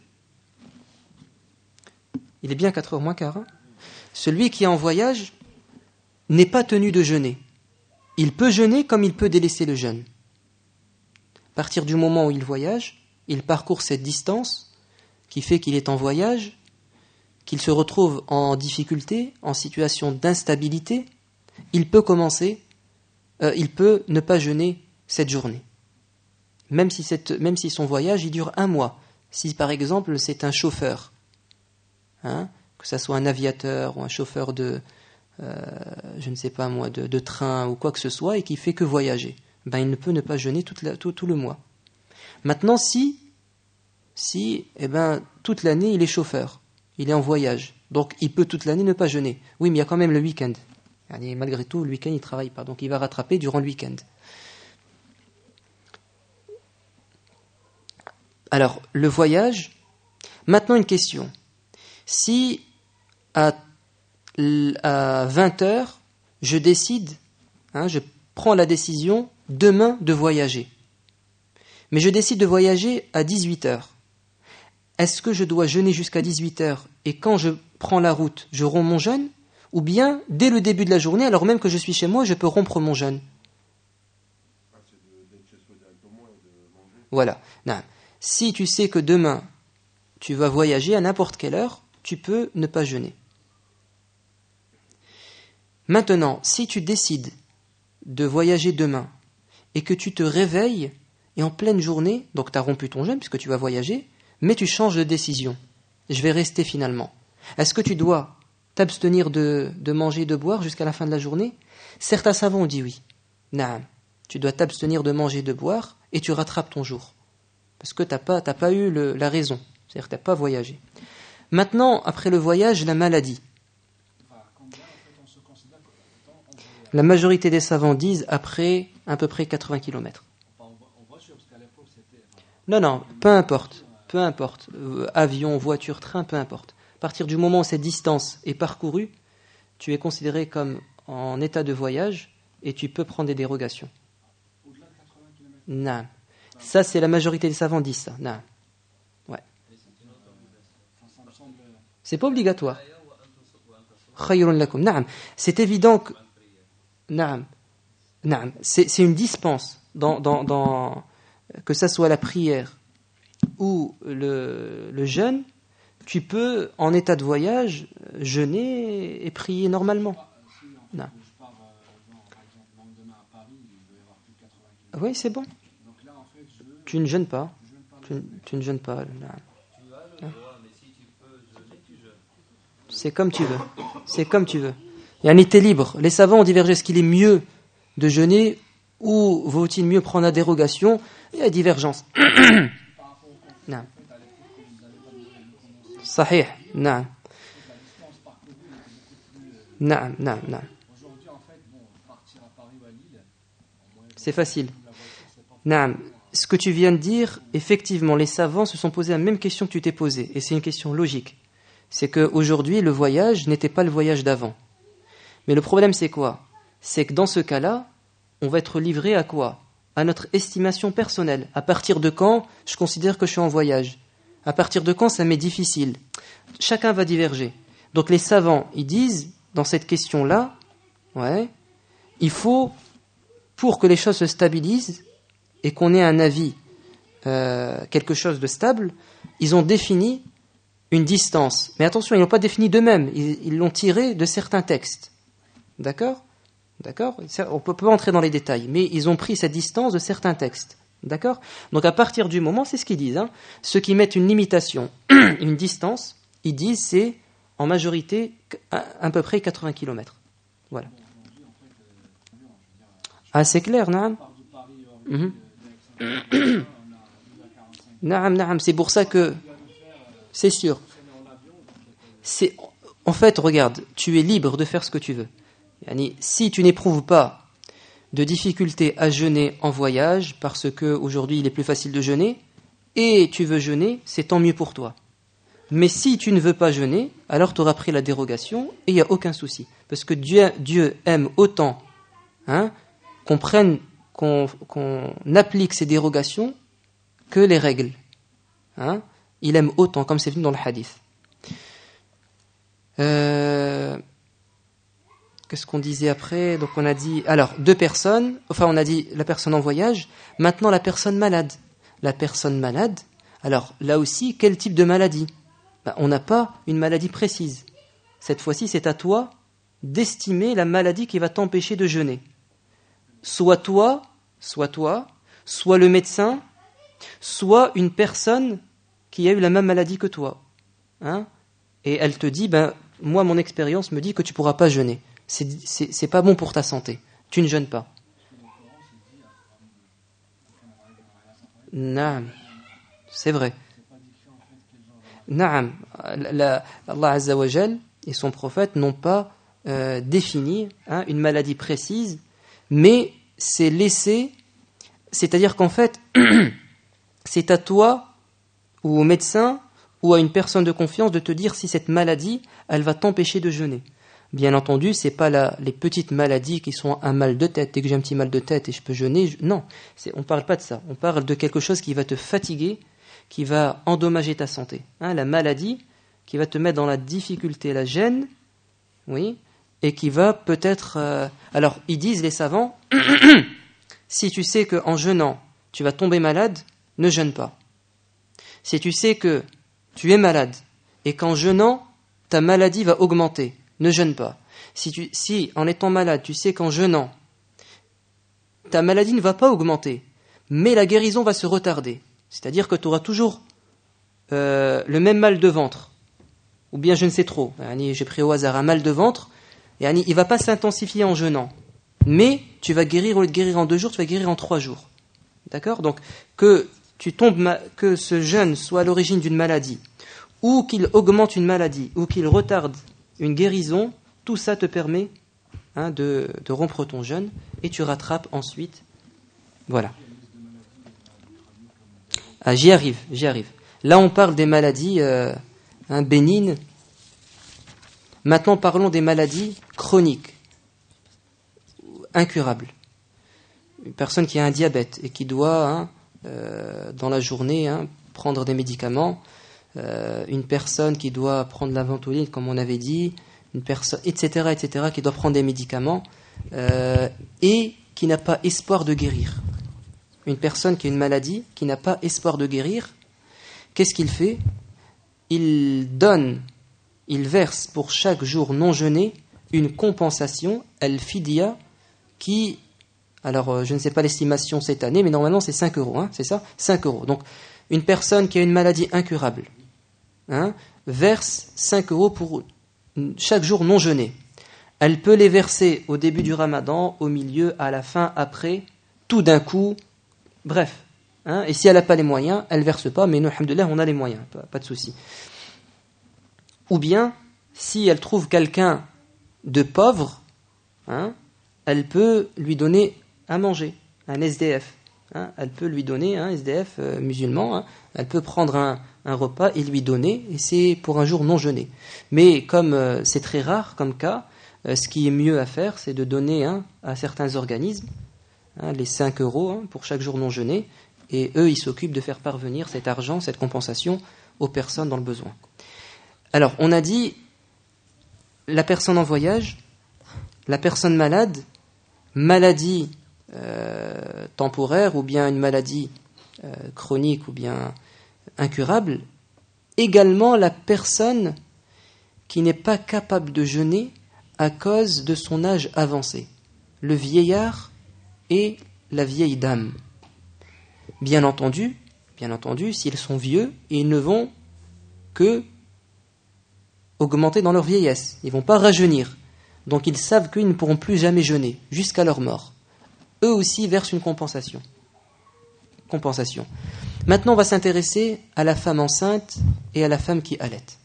A: il est bien quatre heures moins quart. Hein? Celui qui est en voyage n'est pas tenu de jeûner. Il peut jeûner comme il peut délaisser le jeûne. À partir du moment où il voyage, il parcourt cette distance qui fait qu'il est en voyage, qu'il se retrouve en difficulté, en situation d'instabilité, il peut commencer, euh, il peut ne pas jeûner cette journée. Même si, cette, même si son voyage il dure un mois. Si par exemple c'est un chauffeur, hein, que ce soit un aviateur ou un chauffeur de, euh, je ne sais pas moi, de, de train ou quoi que ce soit, et qui fait que voyager, ben il ne peut ne pas jeûner toute la, tout, tout le mois. Maintenant, si, si eh ben, toute l'année il est chauffeur, il est en voyage, donc il peut toute l'année ne pas jeûner. Oui, mais il y a quand même le week-end. Et malgré tout, le week-end il ne travaille pas, donc il va rattraper durant le week-end. Alors, le voyage, maintenant une question. Si à, à vingt heures, je décide, hein, je prends la décision demain de voyager, mais je décide de voyager à dix-huit heures, est-ce que je dois jeûner jusqu'à dix-huit heures et quand je prends la route, je romps mon jeûne? Ou bien, dès le début de la journée, alors même que je suis chez moi, je peux rompre mon jeûne? Voilà. Non. Si tu sais que demain, tu vas voyager à n'importe quelle heure, tu peux ne pas jeûner. Maintenant, si tu décides de voyager demain et que tu te réveilles et en pleine journée, donc tu as rompu ton jeûne puisque tu vas voyager, mais tu changes de décision. Je vais rester finalement. Est-ce que tu dois t'abstenir de, de manger et de boire jusqu'à la fin de la journée? Certains savants ont dit oui. Naam. Tu dois t'abstenir de manger et de boire et tu rattrapes ton jour. Parce que tu n'as pas, t'as pas eu le, la raison. C'est-à-dire que tu n'as pas voyagé. Maintenant, après le voyage, la maladie. La majorité des savants disent après à peu près quatre-vingts kilomètres. Non, non, peu importe, peu importe. Euh, avion, voiture, train, peu importe. À partir du moment où cette distance est parcourue, tu es considéré comme en état de voyage et tu peux prendre des dérogations.
B: Au-delà de quatre-vingts kilomètres.
A: Non. Ça, c'est la majorité des savants disent ça. Non. Ouais.
B: Ça me semble.
A: C'est pas obligatoire. Khayrun lakum. Naam. C'est évident que. Naam. Naam. C'est, c'est une dispense dans, dans, dans, que ça soit la prière ou le, le jeûne. Tu peux, en état de voyage, jeûner et prier normalement.
B: Ah, si, en fait,
A: Non.
B: je pars, euh, dans, par exemple, le lendemain à Paris, il doit y avoir plus de quatre-vingts kilomètres.
A: Oui, c'est bon.
B: Donc là, en fait, je.
A: Tu ne jeûnes pas.
B: Je jeûne pas
A: Tu,
B: le
A: tu ne jeûnes pas. Non.
C: Tu as le droit, mais si tu peux jeûner, tu jeûnes.
A: C'est comme tu veux. C'est comme tu veux. Yani, t'es libre. Les savants ont divergé. Est-ce qu'il est mieux de jeûner ou vaut-il mieux prendre la dérogation? Il y a divergence. Non. Sahih. Non. Non, non, non.
B: Aujourd'hui, en fait, bon, partir à Paris ou à Lille, au moins,
A: C'est facile.
B: la voiture, c'est pas
A: Non. Ce que tu viens de dire, effectivement, les savants se sont posés la même question que tu t'es posée. Et c'est une question logique. C'est qu'aujourd'hui, le voyage n'était pas le voyage d'avant. Mais le problème, c'est quoi? C'est que dans ce cas-là, on va être livré à quoi? À notre estimation personnelle. À partir de quand je considère que je suis en voyage? À partir de quand ça m'est difficile? Chacun va diverger. Donc les savants, ils disent, dans cette question-là, ouais, il faut, pour que les choses se stabilisent et qu'on ait un avis, euh, quelque chose de stable, ils ont défini une distance. Mais attention, ils n'ont pas défini d'eux-mêmes, ils, ils l'ont tiré de certains textes. D'accord? D'accord? On ne peut pas entrer dans les détails, mais ils ont pris cette distance de certains textes. D'accord? Donc à partir du moment, c'est ce qu'ils disent, hein, ceux qui mettent une limitation, une distance, ils disent c'est en majorité à, à peu près quatre-vingts kilomètres. Voilà. Ah, c'est clair, naam. Mhm. Naam, naam, c'est pour ça que c'est sûr. C'est, en fait, regarde, tu es libre de faire ce que tu veux. Yani, si tu n'éprouves pas de difficulté à jeûner en voyage, parce que aujourd'hui il est plus facile de jeûner, et tu veux jeûner, c'est tant mieux pour toi. Mais si tu ne veux pas jeûner, alors tu auras pris la dérogation, et il n'y a aucun souci. Parce que Dieu, Dieu aime autant hein, qu'on prenne, qu'on, qu'on applique ces dérogations que les règles. Hein. Il aime autant, comme c'est venu dans le hadith. Euh... Qu'est-ce qu'on disait après? Donc on a dit, alors deux personnes, enfin on a dit la personne en voyage, maintenant la personne malade. La personne malade, alors là aussi, quel type de maladie? Ben, on n'a pas une maladie précise. Cette fois-ci, c'est à toi d'estimer la maladie qui va t'empêcher de jeûner. Soit toi, soit toi, soit le médecin, soit une personne qui a eu la même maladie que toi. Hein? Et elle te dit, ben moi mon expérience me dit que tu ne pourras pas jeûner. C'est, c'est, c'est pas bon pour ta santé. Tu ne jeûnes pas. Naam. C'est vrai. Naam. La, Allah Azza wa Jal et son prophète n'ont pas euh, défini hein, une maladie précise, mais c'est laissé, c'est-à-dire qu'en fait, c'est à toi ou au médecin ou à une personne de confiance de te dire si cette maladie, elle va t'empêcher de jeûner. Bien entendu, c'est pas la, les petites maladies qui sont un mal de tête. Dès que j'ai un petit mal de tête et je peux jeûner, je, non, c'est, on parle pas de ça. On parle de quelque chose qui va te fatiguer, qui va endommager ta santé. Hein, la maladie qui va te mettre dans la difficulté, la gêne, oui, et qui va peut-être. Euh, alors, ils disent les savants, si tu sais que en jeûnant tu vas tomber malade, ne jeûne pas. Si tu sais que tu es malade et qu'en jeûnant ta maladie va augmenter, ne jeûne pas. Si, tu, si, en étant malade, tu sais qu'en jeûnant, ta maladie ne va pas augmenter, mais la guérison va se retarder. C'est-à-dire que tu auras toujours euh, le même mal de ventre. Ou bien je ne sais trop. J'ai pris au hasard un mal de ventre. Et il ne va pas s'intensifier en jeûnant. Mais tu vas guérir, au lieu de guérir en deux jours, tu vas guérir en trois jours. D'accord? Donc, que, tu tombes, que ce jeûne soit à l'origine d'une maladie, ou qu'il augmente une maladie, ou qu'il retarde une guérison, tout ça te permet hein, de, de rompre ton jeûne et tu rattrapes ensuite. Voilà. Ah, j'y arrive, j'y arrive. Là, on parle des maladies euh, hein, bénignes. Maintenant, parlons des maladies chroniques, incurables. Une personne qui a un diabète et qui doit, hein, euh, dans la journée, hein, prendre des médicaments. Euh, une personne qui doit prendre la ventoline, comme on avait dit, une personne, et cetera, et cetera, qui doit prendre des médicaments euh, et qui n'a pas espoir de guérir. Une personne qui a une maladie, qui n'a pas espoir de guérir, qu'est-ce qu'il fait ? Il donne, il verse pour chaque jour non jeûné une compensation, al-fidya, qui, alors je ne sais pas l'estimation cette année, mais normalement c'est cinq euros, hein, c'est ça ? cinq euros. Donc une personne qui a une maladie incurable, Hein, verse cinq euros pour chaque jour non jeûné. Elle peut les verser au début du ramadan, au milieu, à la fin, après, tout d'un coup, bref. Hein, et si elle n'a pas les moyens, elle ne verse pas, mais nous, alhamdoulilah, on a les moyens, pas, pas de souci. Ou bien, si elle trouve quelqu'un de pauvre, hein, elle peut lui donner à manger, un S D F. Hein, elle peut lui donner un S D F euh, musulman, hein, elle peut prendre un, un repas et lui donner, et c'est pour un jour non jeûné. Mais comme euh, c'est très rare comme cas, euh, ce qui est mieux à faire, c'est de donner hein, à certains organismes hein, les cinq euros hein, pour chaque jour non jeûné, et eux, ils s'occupent de faire parvenir cet argent, cette compensation aux personnes dans le besoin. Alors, on a dit, la personne en voyage, la personne malade, maladie Euh, temporaire ou bien une maladie euh, chronique ou bien incurable, également la personne qui n'est pas capable de jeûner à cause de son âge avancé, le vieillard et la vieille dame. Bien entendu, bien entendu, s'ils sont vieux, ils ne vont que augmenter dans leur vieillesse, ils ne vont pas rajeunir. Donc ils savent qu'ils ne pourront plus jamais jeûner jusqu'à leur mort. Eux aussi versent une compensation. Compensation. Maintenant, on va s'intéresser à la femme enceinte et à la femme qui allaite.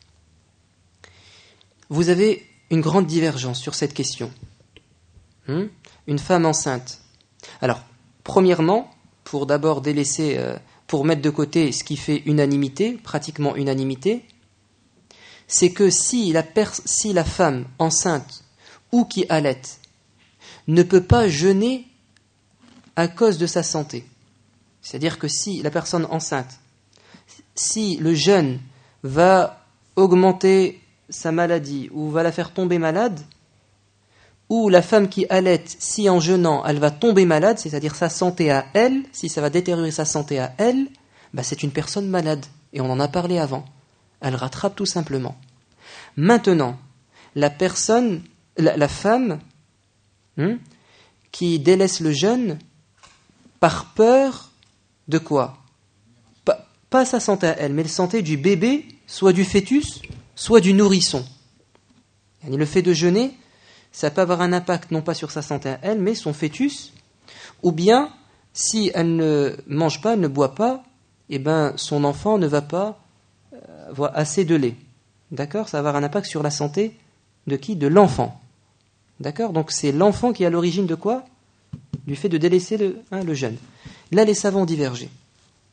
A: Vous avez une grande divergence sur cette question. Hum une femme enceinte. Alors, premièrement, pour d'abord délaisser, euh, pour mettre de côté ce qui fait unanimité, pratiquement unanimité, c'est que si la, pers- si la femme enceinte ou qui allaite ne peut pas jeûner à cause de sa santé. C'est-à-dire que si la personne enceinte, si le jeûne va augmenter sa maladie ou va la faire tomber malade, ou la femme qui allaite, si en jeûnant elle va tomber malade, c'est-à-dire sa santé à elle, si ça va détériorer sa santé à elle, bah c'est une personne malade. Et on en a parlé avant. Elle rattrape tout simplement. Maintenant, la personne, la, la femme, Hum, qui délaisse le jeûne par peur de quoi ? pas, pas sa santé à elle, mais la santé du bébé, soit du fœtus, soit du nourrisson. Et le fait de jeûner, ça peut avoir un impact non pas sur sa santé à elle, mais son fœtus, ou bien, si elle ne mange pas, elle ne boit pas, eh ben, son enfant ne va pas avoir assez de lait. D'accord ? Ça va avoir un impact sur la santé de qui ? De l'enfant. D'accord ? Donc c'est l'enfant qui est à l'origine de quoi ? Du fait de délaisser le, hein, le jeûne. Là, les savants divergent. D'accord ?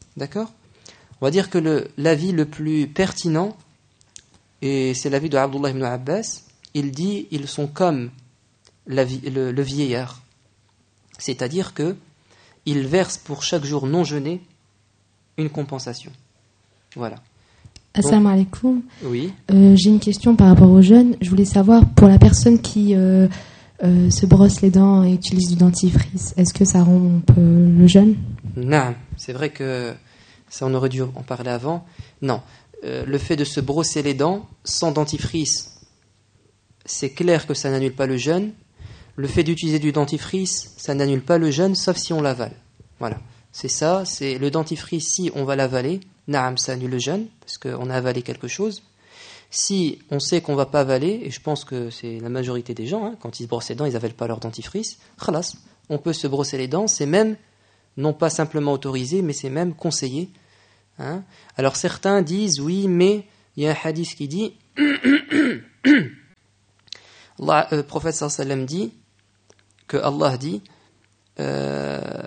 A: On va dire que le, l'avis le plus pertinent, et c'est l'avis de Abdullah ibn Abbas, il dit ils sont comme la, le, le vieillard. C'est-à-dire que ils versent pour chaque jour non jeûné une compensation. Voilà.
D: Assalamu alaikum.
A: Oui.
D: Euh, j'ai une question par rapport au jeûne. Je voulais savoir, pour la personne qui euh, euh, se brosse les dents et utilise du dentifrice, est-ce que ça rompt euh, le jeûne ?
A: Non, c'est vrai que ça on aurait dû en parler avant. Non, euh, le fait de se brosser les dents sans dentifrice, c'est clair que ça n'annule pas le jeûne. Le fait d'utiliser du dentifrice, ça n'annule pas le jeûne, sauf si on l'avale. Voilà, c'est ça, c'est le dentifrice, si on va l'avaler, naam, ça annule le jeûne, parce qu'on a avalé quelque chose. Si on sait qu'on ne va pas avaler, et je pense que c'est la majorité des gens, hein, quand ils se brossent les dents, ils n'avalent pas leur dentifrice, khalas, on peut se brosser les dents, c'est même, non pas simplement autorisé, mais c'est même conseillé. Hein. Alors certains disent, oui, mais il y a un hadith qui dit, Allah, euh, le prophète sallallahu alayhi wa sallam dit que Allah dit euh,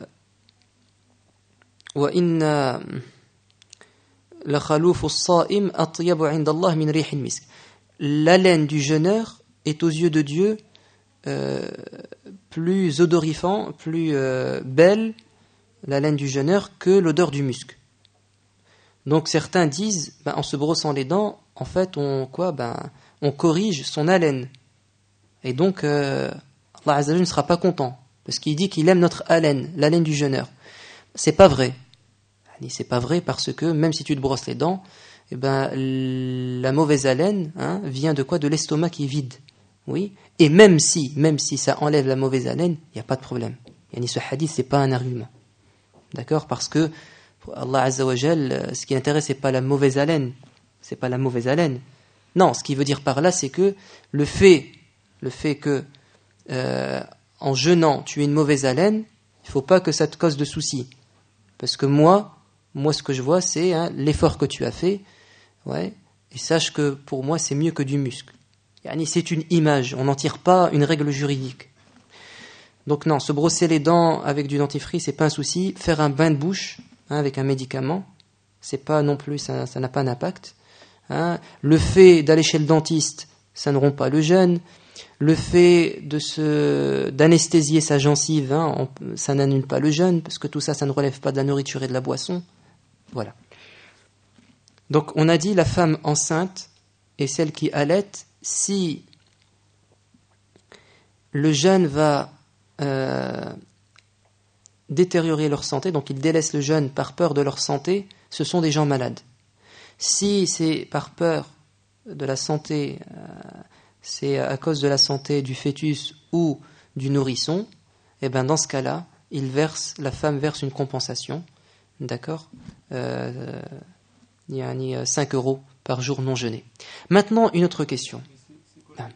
A: wa inna la khaloufu as-sa'im atyabu 'inda Allah min rih al-misk. L'haleine du jeûneur est aux yeux de Dieu euh, plus odorifant, plus euh, belle, l'haleine du jeûneur, que l'odeur du musc. Donc certains disent, ben, en se brossant les dents, en fait, on quoi, ben, on corrige son haleine. Et donc, euh, Allah Azza wa Jalla ne sera pas content, parce qu'il dit qu'il aime notre haleine, l'haleine du jeûneur. C'est pas vrai. C'est pas vrai parce que même si tu te brosses les dents, eh ben, la mauvaise haleine hein, vient de quoi? De l'estomac qui est vide. Oui. Et même si, même si ça enlève la mauvaise haleine, il n'y a pas de problème. Yani ce hadith, c'est pas un argument. D'accord? Parce que pour Allah Azza wa Jal, ce qui l'intéresse, c'est pas la mauvaise haleine. C'est pas la mauvaise haleine. Non, ce qu'il veut dire par là, c'est que le fait, le fait que euh, en jeûnant, tu aies une mauvaise haleine, il faut pas que ça te cause de soucis. Parce que moi, moi, ce que je vois, c'est hein, l'effort que tu as fait. Ouais, et sache que pour moi, c'est mieux que du muscle. Yani, c'est une image, on n'en tire pas une règle juridique. Donc non, se brosser les dents avec du dentifrice, c'est pas un souci. Faire un bain de bouche hein, avec un médicament, c'est pas non plus, ça, ça n'a pas d'impact. Hein. Le fait d'aller chez le dentiste, ça ne rompt pas le jeûne. Le fait de se, d'anesthésier sa gencive, hein, on, ça n'annule pas le jeûne, parce que tout ça, ça ne relève pas de la nourriture et de la boisson. Voilà. Donc on a dit la femme enceinte et celle qui allaite, si le jeûne va euh, détériorer leur santé, donc ils délaissent le jeûne par peur de leur santé, ce sont des gens malades. Si c'est par peur de la santé, euh, c'est à cause de la santé du fœtus ou du nourrisson, et ben dans ce cas-là, il verse, la femme verse une compensation, d'accord, euh, il y a cinq euros par jour non jeûné. Maintenant, une autre question. Ah.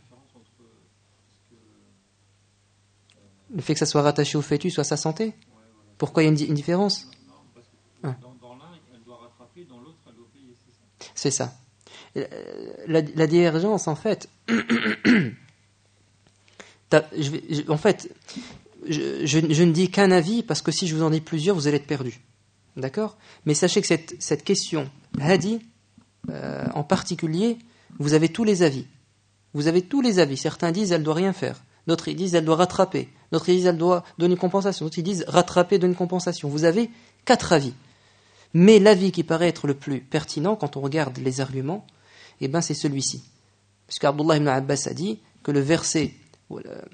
A: Le fait que ça soit rattaché au fœtus ou à sa santé? Pourquoi il y a une, une différence? Ah.
B: Dans l'un, elle doit rattraper, dans l'autre, elle doit payer, c'est ça.
A: C'est ça. La, la divergence, en fait, je vais, je, en fait, je, je, je ne dis qu'un avis parce que si je vous en dis plusieurs, vous allez être perdus. D'accord? Mais sachez que cette, cette question, hadi, euh, en particulier, vous avez tous les avis. Vous avez tous les avis. Certains disent elle ne doit rien faire. D'autres ils disent elle doit rattraper. D'autres ils disent elle doit donner une compensation. D'autres ils disent rattraper, donner une compensation. Vous avez quatre avis. Mais l'avis qui paraît être le plus pertinent quand on regarde les arguments, eh ben c'est celui-ci. Parce qu'Abdullah ibn Abbas a dit que le verset وَعَلَى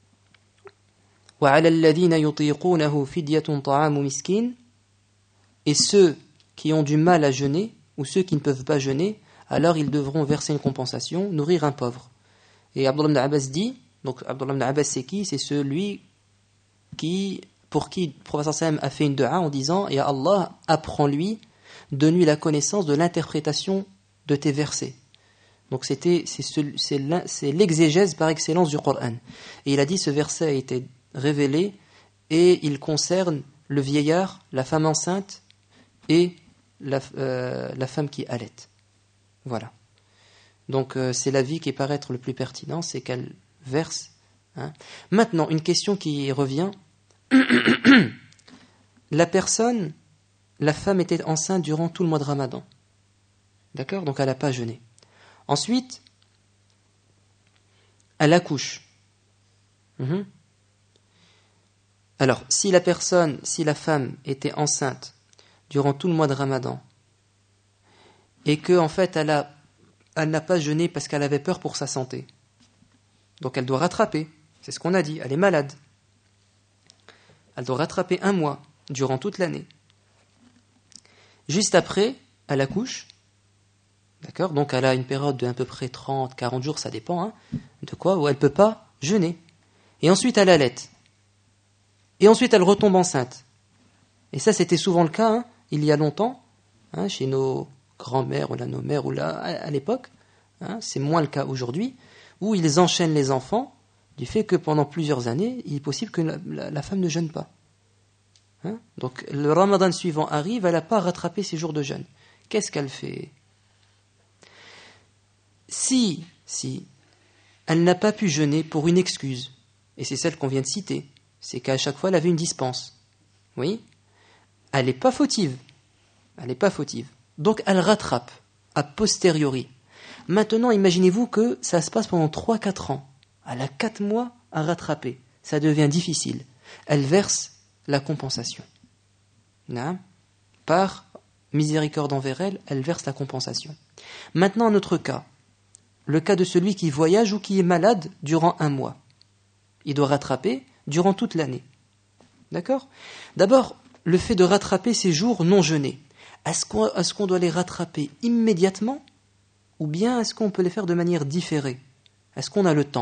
A: الَّذِينَ يُطِيقُونَهُ فِدْيَةٌ طَعَامُ مِسْكِينٍ, et ceux qui ont du mal à jeûner ou ceux qui ne peuvent pas jeûner, alors ils devront verser une compensation, nourrir un pauvre. Et Abdullah ibn Abbas dit, donc Abdullah ibn Abbas c'est qui? C'est celui qui, pour qui le prophète sallam a fait une dua en disant « Ya Allah, apprends-lui, donne-lui la connaissance de l'interprétation de tes versets. » Donc c'était, c'est, ce, c'est, c'est l'exégèse par excellence du Coran. Et il a dit ce verset a été révélé et il concerne le vieillard, la femme enceinte et la, euh, la femme qui allaite. Voilà. Donc euh, c'est l'avis qui paraît être le plus pertinent, c'est qu'elle verse. Hein. Maintenant, une question qui revient. La personne, la femme était enceinte durant tout le mois de Ramadan. D'accord? Donc elle n'a pas jeûné. Ensuite, elle accouche. Mmh. Alors, si la personne, si la femme était enceinte durant tout le mois de Ramadan et que en fait elle a, elle n'a pas jeûné parce qu'elle avait peur pour sa santé, donc elle doit rattraper. C'est ce qu'on a dit. Elle est malade. Elle doit rattraper un mois durant toute l'année. Juste après, elle accouche. D'accord? Donc elle a une période de à peu près trente, quarante jours, ça dépend, hein, de quoi, où elle ne peut pas jeûner. Et ensuite elle allaite. Et ensuite elle retombe enceinte. Et ça c'était souvent le cas, hein, il y a longtemps, hein, chez nos grands-mères ou là, nos mères ou là, à, à l'époque, hein, c'est moins le cas aujourd'hui, où ils enchaînent les enfants du fait que pendant plusieurs années, il est possible que la, la, la femme ne jeûne pas. Hein? Donc le ramadan suivant arrive, elle n'a pas rattrapé ses jours de jeûne. Qu'est-ce qu'elle fait? Si, si elle n'a pas pu jeûner pour une excuse, et c'est celle qu'on vient de citer, c'est qu'à chaque fois elle avait une dispense. Oui, elle n'est pas fautive, elle n'est pas fautive. Donc elle rattrape a posteriori. Maintenant, imaginez-vous que ça se passe pendant trois à quatre ans. Elle a quatre mois à rattraper. Ça devient difficile. Elle verse la compensation. Non. Par miséricorde envers elle, elle verse la compensation. Maintenant, un autre cas. Le cas de celui qui voyage ou qui est malade durant un mois. Il doit rattraper durant toute l'année. D'accord ? D'abord, le fait de rattraper ces jours non jeûnés. Est-ce qu'on, est-ce qu'on doit les rattraper immédiatement ou bien est-ce qu'on peut les faire de manière différée ? Est-ce qu'on a le temps ?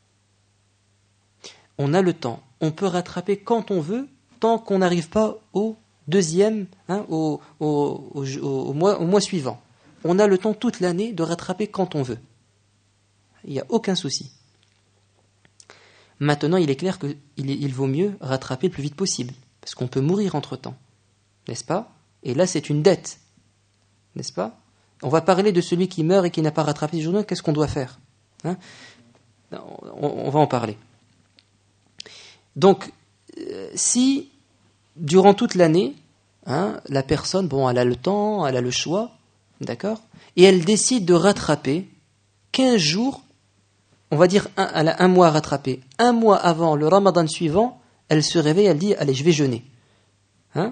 A: On a le temps. On peut rattraper quand on veut, tant qu'on n'arrive pas au deuxième, hein, au, au, au, au, mois, au mois suivant. On a le temps toute l'année de rattraper quand on veut. Il n'y a aucun souci. Maintenant, il est clair qu'il il vaut mieux rattraper le plus vite possible, parce qu'on peut mourir entre-temps. N'est-ce pas ? Et là, c'est une dette. N'est-ce pas ? On va parler de celui qui meurt et qui n'a pas rattrapé ses journées. Qu'est-ce qu'on doit faire ? hein on, on va en parler. Donc, euh, si, durant toute l'année, hein, la personne, bon, elle a le temps, elle a le choix, d'accord ? Et elle décide de rattraper quinze jours, on va dire, un, elle a un mois à rattraper. Un mois avant le ramadan suivant, elle se réveille, elle dit, allez, je vais jeûner. Hein ?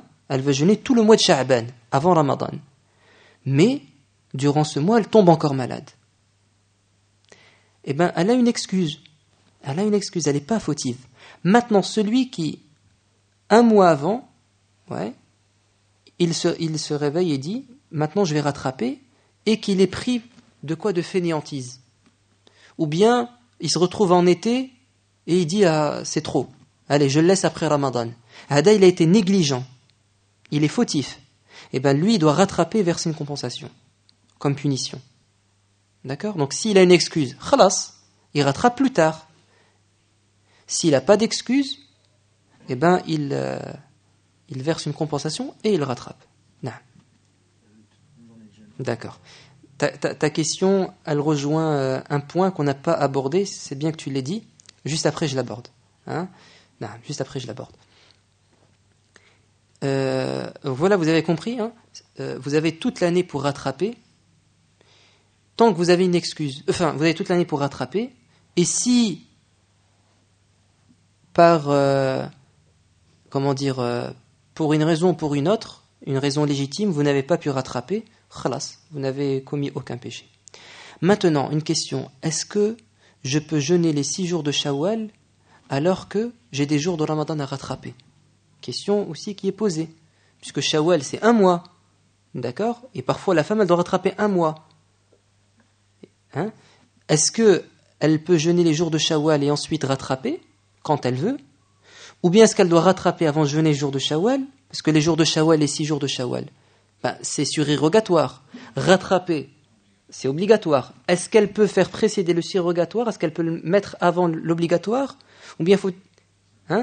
A: Elle veut jeûner tout le mois de Sha'ban, avant Ramadan. Mais, durant ce mois, elle tombe encore malade. Eh bien, elle a une excuse. Elle a une excuse, elle n'est pas fautive. Maintenant, celui qui, un mois avant, ouais, il se, il se réveille et dit, maintenant je vais rattraper, et qu'il est pris de quoi ? De fainéantise. Ou bien, il se retrouve en été, et il dit, ah, c'est trop. Allez, je le laisse après Ramadan. Hada, il a été négligent. Il est fautif, eh bien lui, il doit rattraper et verser une compensation, comme punition. D'accord ? Donc s'il a une excuse, khalas, il rattrape plus tard. S'il n'a pas d'excuse, eh bien il, euh, il verse une compensation et il rattrape. Non. D'accord. Ta, ta, ta question, elle rejoint euh, un point qu'on n'a pas abordé, c'est bien que tu l'aies dit, juste après je l'aborde. Hein ? Non, juste après je l'aborde. Euh, voilà, vous avez compris, hein, euh, vous avez toute l'année pour rattraper, tant que vous avez une excuse, enfin, vous avez toute l'année pour rattraper, et si, par, euh, comment dire, euh, pour une raison ou pour une autre, une raison légitime, vous n'avez pas pu rattraper, khalas, vous n'avez commis aucun péché. Maintenant, une question, est-ce que je peux jeûner les six jours de Shawwal alors que j'ai des jours de Ramadan à rattraper ? Question aussi qui est posée, puisque Shawwal c'est un mois, d'accord ? Et parfois la femme elle doit rattraper un mois. Hein ? Est-ce que elle peut jeûner les jours de Shawwal et ensuite rattraper quand elle veut ? Ou bien est-ce qu'elle doit rattraper avant de jeûner les jours de Shawwal ? Parce que les jours de Shawwal, les six jours de Shawwal, ben, c'est surérogatoire. Rattraper, c'est obligatoire. Est-ce qu'elle peut faire précéder le surérogatoire ? Est-ce qu'elle peut le mettre avant l'obligatoire ? Ou bien faut, hein ?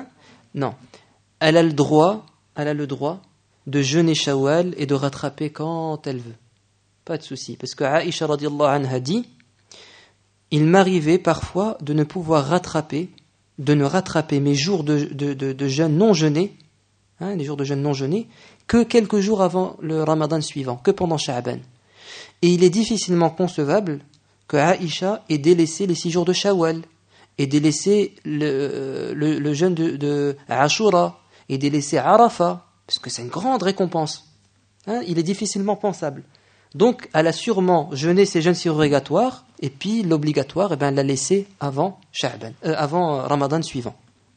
A: Non. Elle a le droit, elle a le droit de jeûner Shawwal et de rattraper quand elle veut. Pas de souci. Parce que Aïcha radiallahu anha dit, il m'arrivait parfois de ne pouvoir rattraper, de ne rattraper mes jours de, de, de, de jeûne non jeûnés, hein, les jours de jeûne non jeûnés, que quelques jours avant le Ramadan suivant, que pendant Sha'ban. Et il est difficilement concevable que Aïcha ait délaissé les six jours de Shawwal, et délaissé le, le, le jeûne de, de Ashura, et délaisser Arafat, parce que c'est une grande récompense. Hein, il est difficilement pensable. Donc, elle a sûrement jeûné ses jeûnes surrogatoires, et puis l'obligatoire, eh ben, elle l'a laissé avant Sha'ban, euh, avant Ramadan suivant.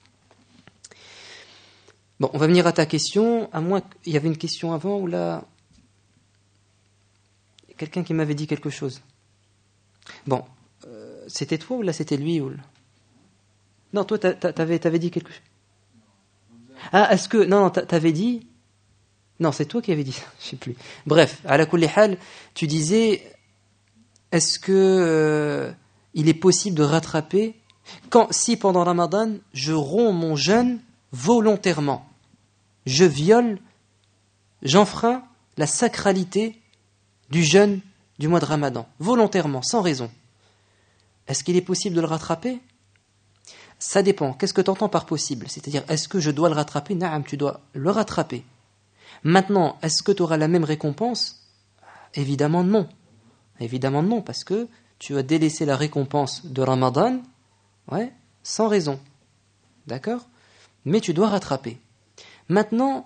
A: Bon, on va venir à ta question, à moins qu'il y avait une question avant, ou là... Quelqu'un qui m'avait dit quelque chose. Bon, euh, c'était toi, ou là c'était lui ou... Non, toi, t'avais, t'avais dit quelque chose. Ah, est-ce que... Non, non, t'avais dit... Non, c'est toi qui avais dit ça, je sais plus. Bref, à la kulli hal, tu disais, est-ce que euh, il est possible de rattraper quand, si pendant Ramadan, je romps mon jeûne volontairement, je viole, j'enfreins la sacralité du jeûne du mois de Ramadan, volontairement, sans raison. est-ce qu'il est possible de le rattraper? Ça dépend. Qu'est-ce que tu entends par possible? C'est-à-dire, est-ce que je dois le rattraper? Naam, tu dois le rattraper. Maintenant, est-ce que tu auras la même récompense? Évidemment non. Évidemment non, parce que tu as délaissé la récompense de Ramadan, ouais, sans raison. D'accord? Mais tu dois rattraper. Maintenant,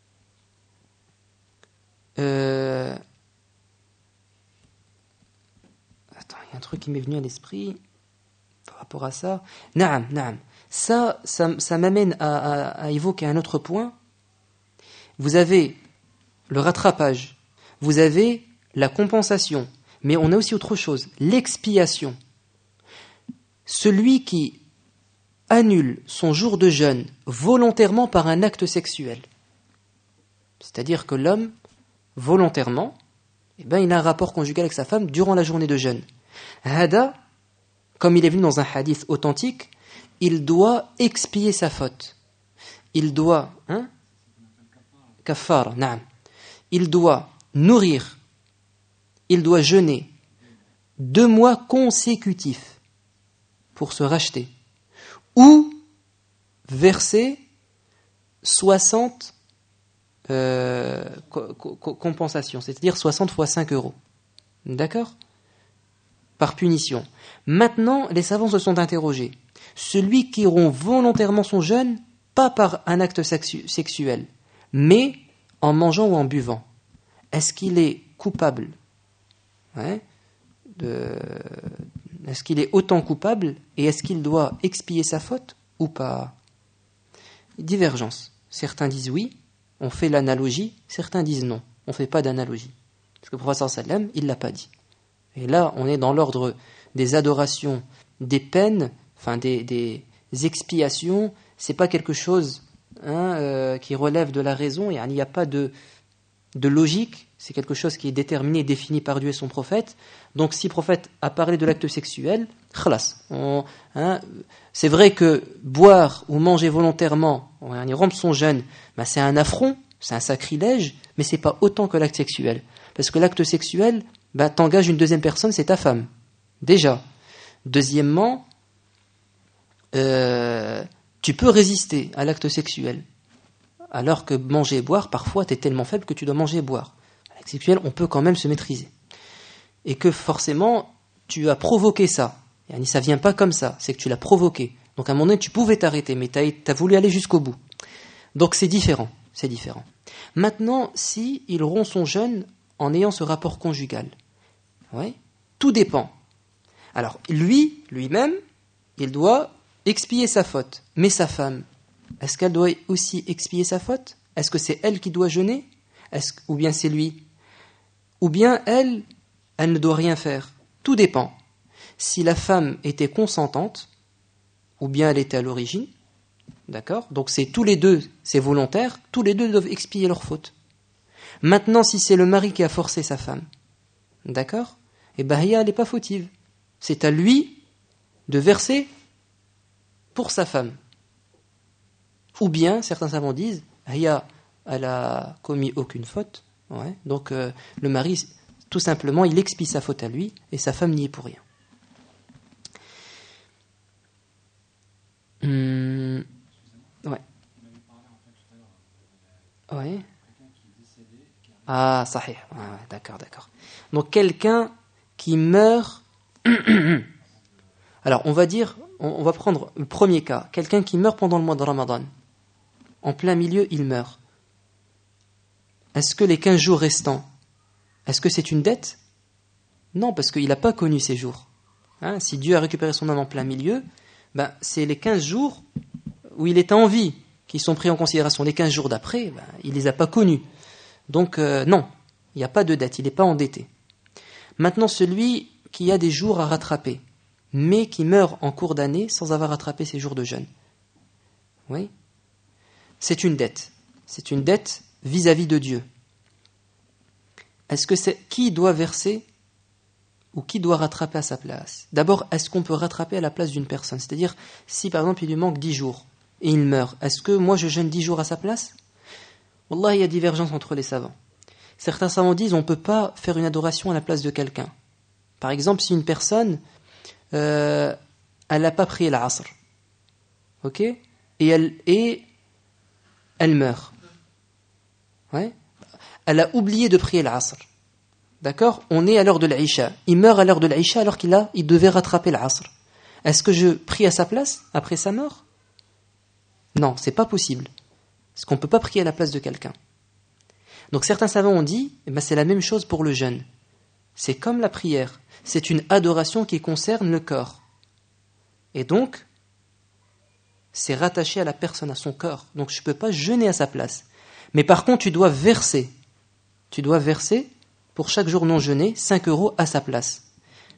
A: euh... attends, il y a un truc qui m'est venu à l'esprit par rapport à ça. Naam, naam. Ça, ça, ça m'amène à, à, à évoquer un autre point. Vous avez le rattrapage, vous avez la compensation, mais on a aussi autre chose, l'expiation. Celui qui annule son jour de jeûne volontairement par un acte sexuel, c'est-à-dire que l'homme, volontairement, eh ben, il a un rapport conjugal avec sa femme durant la journée de jeûne. Hada, comme il est venu dans un hadith authentique, il doit expier sa faute. Il doit, hein, kafar, naam. Il doit nourrir, il doit jeûner deux mois consécutifs pour se racheter, ou verser soixante euh, co- co- compensations, c'est-à-dire soixante fois cinq euros. D'accord? Par punition. Maintenant, les savants se sont interrogés. Celui qui rompt volontairement son jeûne, pas par un acte sexu- sexuel, mais en mangeant ou en buvant, est-ce qu'il est coupable? Ouais, de... Est-ce qu'il est autant coupable et est-ce qu'il doit expier sa faute ou pas? Divergence. Certains disent oui, on fait l'analogie, certains disent non, on ne fait pas d'analogie. Parce que le prophète sallam, il ne l'a pas dit. Et là, on est dans l'ordre des adorations, des peines, enfin des, des expiations, c'est pas quelque chose hein, euh, qui relève de la raison, il n'y a pas de, de logique, c'est quelque chose qui est déterminé et défini par Dieu et son prophète. Donc si le prophète a parlé de l'acte sexuel, khalas, on, hein, c'est vrai que boire ou manger volontairement, on y rompt son jeûne, ben c'est un affront, c'est un sacrilège, mais c'est pas autant que l'acte sexuel. Parce que l'acte sexuel, ben, t'engages une deuxième personne, c'est ta femme. Déjà. Deuxièmement, euh, tu peux résister à l'acte sexuel. Alors que manger et boire, parfois, tu es tellement faible que tu dois manger et boire. À l'acte sexuel, on peut quand même se maîtriser. Et que forcément, tu as provoqué ça. Et ça vient pas comme ça, c'est que tu l'as provoqué. Donc à un moment donné, tu pouvais t'arrêter, mais tu as voulu aller jusqu'au bout. Donc c'est différent, c'est différent. Maintenant, si il rompt son jeûne en ayant ce rapport conjugal, ouais, tout dépend. Alors lui, lui-même, il doit expier sa faute. Mais sa femme, est-ce qu'elle doit aussi expier sa faute? Est-ce que c'est elle qui doit jeûner? Est-ce, ou bien c'est lui? Ou bien elle, elle ne doit rien faire? Tout dépend. Si la femme était consentante, ou bien elle était à l'origine, d'accord? Donc c'est tous les deux, c'est volontaire, tous les deux doivent expier leur faute. Maintenant, si c'est le mari qui a forcé sa femme, d'accord? Eh bien, elle n'est pas fautive. C'est à lui de verser pour sa femme. Ou bien, certains savants disent, Hiya, elle a commis aucune faute. Ouais. Donc, euh, le mari, tout simplement, il expie sa faute à lui et sa femme n'y est pour rien. Hum, ouais. Ouais. Ah, sahih. Ah, ouais, d'accord, d'accord. Donc, quelqu'un qui meurt. Alors, on va dire, on, on va prendre le premier cas. Quelqu'un qui meurt pendant le mois de Ramadan. En plein milieu, il meurt. Est-ce que les quinze jours restants, est-ce que c'est une dette? Non, parce qu'il n'a pas connu ces jours. Hein, si Dieu a récupéré son âme en plein milieu, ben, c'est les quinze jours où il était en vie qui sont pris en considération. Les quinze jours d'après, ben, il ne les a pas connus. Donc, euh, non, il n'y a pas de dette, il n'est pas endetté. Maintenant, celui qui a des jours à rattraper, mais qui meurt en cours d'année sans avoir rattrapé ses jours de jeûne. Oui, c'est une dette. C'est une dette vis-à-vis de Dieu. Est-ce que c'est qui doit verser ou qui doit rattraper à sa place? D'abord, est-ce qu'on peut rattraper à la place d'une personne? C'est-à-dire, si par exemple il lui manque dix jours et il meurt, est-ce que moi je jeûne dix jours à sa place? Wallah, il y a divergence entre les savants. Certains savants disent on ne peut pas faire une adoration à la place de quelqu'un. Par exemple, si une personne euh, elle n'a pas prié l'Asr. Ok? Et elle, et elle meurt. Ouais? Elle a oublié de prier l'Asr. D'accord? On est à l'heure de l'Aïcha. Il meurt à l'heure de l'Aïcha alors qu'il a, il devait rattraper l'Asr. Est-ce que je prie à sa place après sa mort? Non, c'est pas possible. Parce qu'on ne peut pas prier à la place de quelqu'un. Donc certains savants ont dit, eh ben c'est la même chose pour le jeûne. C'est comme la prière. C'est une adoration qui concerne le corps. Et donc, c'est rattaché à la personne, à son corps. Donc je ne peux pas jeûner à sa place. Mais par contre, tu dois verser. Tu dois verser, pour chaque jour non jeûné, cinq euros à sa place.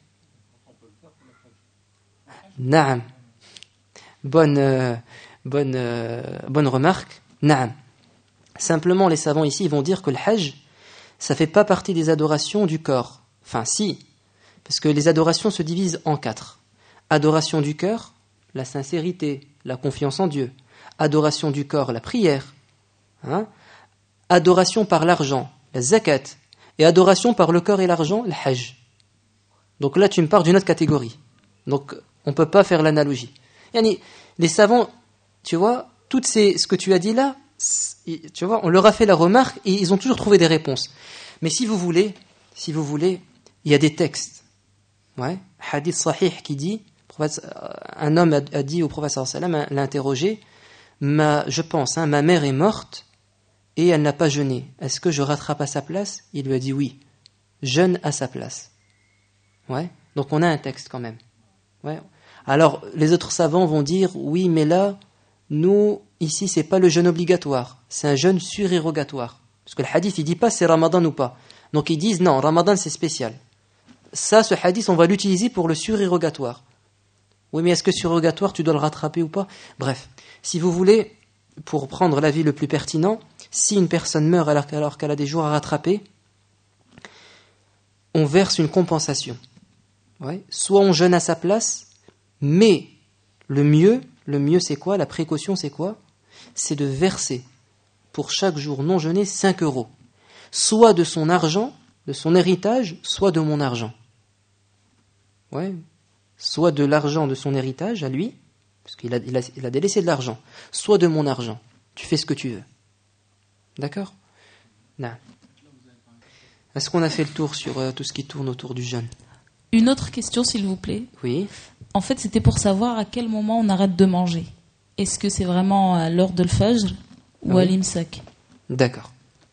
A: Naam. Bonne, euh, bonne, euh, bonne remarque. Naam. Simplement, les savants ici ils vont dire que le hajj, ça ne fait pas partie des adorations du corps. Enfin, si. Parce que les adorations se divisent en quatre. Adoration du cœur, la sincérité, la confiance en Dieu. Adoration du corps, la prière. Hein? Adoration par l'argent, la zakat. Et adoration par le corps et l'argent, le hajj. Donc là, tu me parles d'une autre catégorie. Donc, on ne peut pas faire l'analogie. Yani, les savants, tu vois, toutes ces, ce que tu as dit là, tu vois, on leur a fait la remarque et ils ont toujours trouvé des réponses. Mais si vous voulez, si vous voulez, il y a des textes. Ouais, hadith sahih qui dit, un homme a dit au prophète sallallahu alayhi wa sallam, l'a interrogé, ma, je pense, hein, ma mère est morte et elle n'a pas jeûné. Est-ce que je rattrape à sa place? Il lui a dit oui, jeûne à sa place. Ouais, donc on a un texte quand même. Ouais. Alors les autres savants vont dire oui, mais là, nous ici c'est pas le jeûne obligatoire, c'est un jeûne surérogatoire. Parce que le hadith il dit pas c'est Ramadan ou pas. Donc ils disent non, Ramadan c'est spécial. Ça, ce hadith, on va l'utiliser pour le surérogatoire. Oui, mais est-ce que surérogatoire, tu dois le rattraper ou pas? Bref, si vous voulez, pour prendre l'avis le plus pertinent, si une personne meurt alors, alors qu'elle a des jours à rattraper, on verse une compensation. Ouais. Soit on jeûne à sa place, mais le mieux, le mieux c'est quoi? La précaution c'est quoi? C'est de verser pour chaque jour non jeûné cinq euros. Soit de son argent, de son héritage, soit de mon argent. Ouais. Soit de l'argent de son héritage à lui, parce qu'il a, il a, il a délaissé de l'argent, soit de mon argent. Tu fais ce que tu veux. D'accord? Non. Est-ce qu'on a fait le tour sur euh, tout ce qui tourne autour du jeûne?
E: Une autre question, s'il vous plaît.
A: Oui.
E: En fait, c'était pour savoir à quel moment on arrête de manger. Est-ce que c'est vraiment à l'heure de l'fajr ou oui. à l'imsak?
A: D'accord.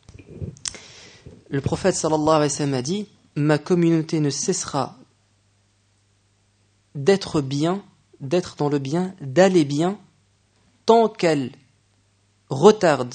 A: Le prophète sallallahu alayhi wa sallam a dit, ma communauté ne cessera d'être bien, d'être dans le bien, d'aller bien, tant qu'elle retarde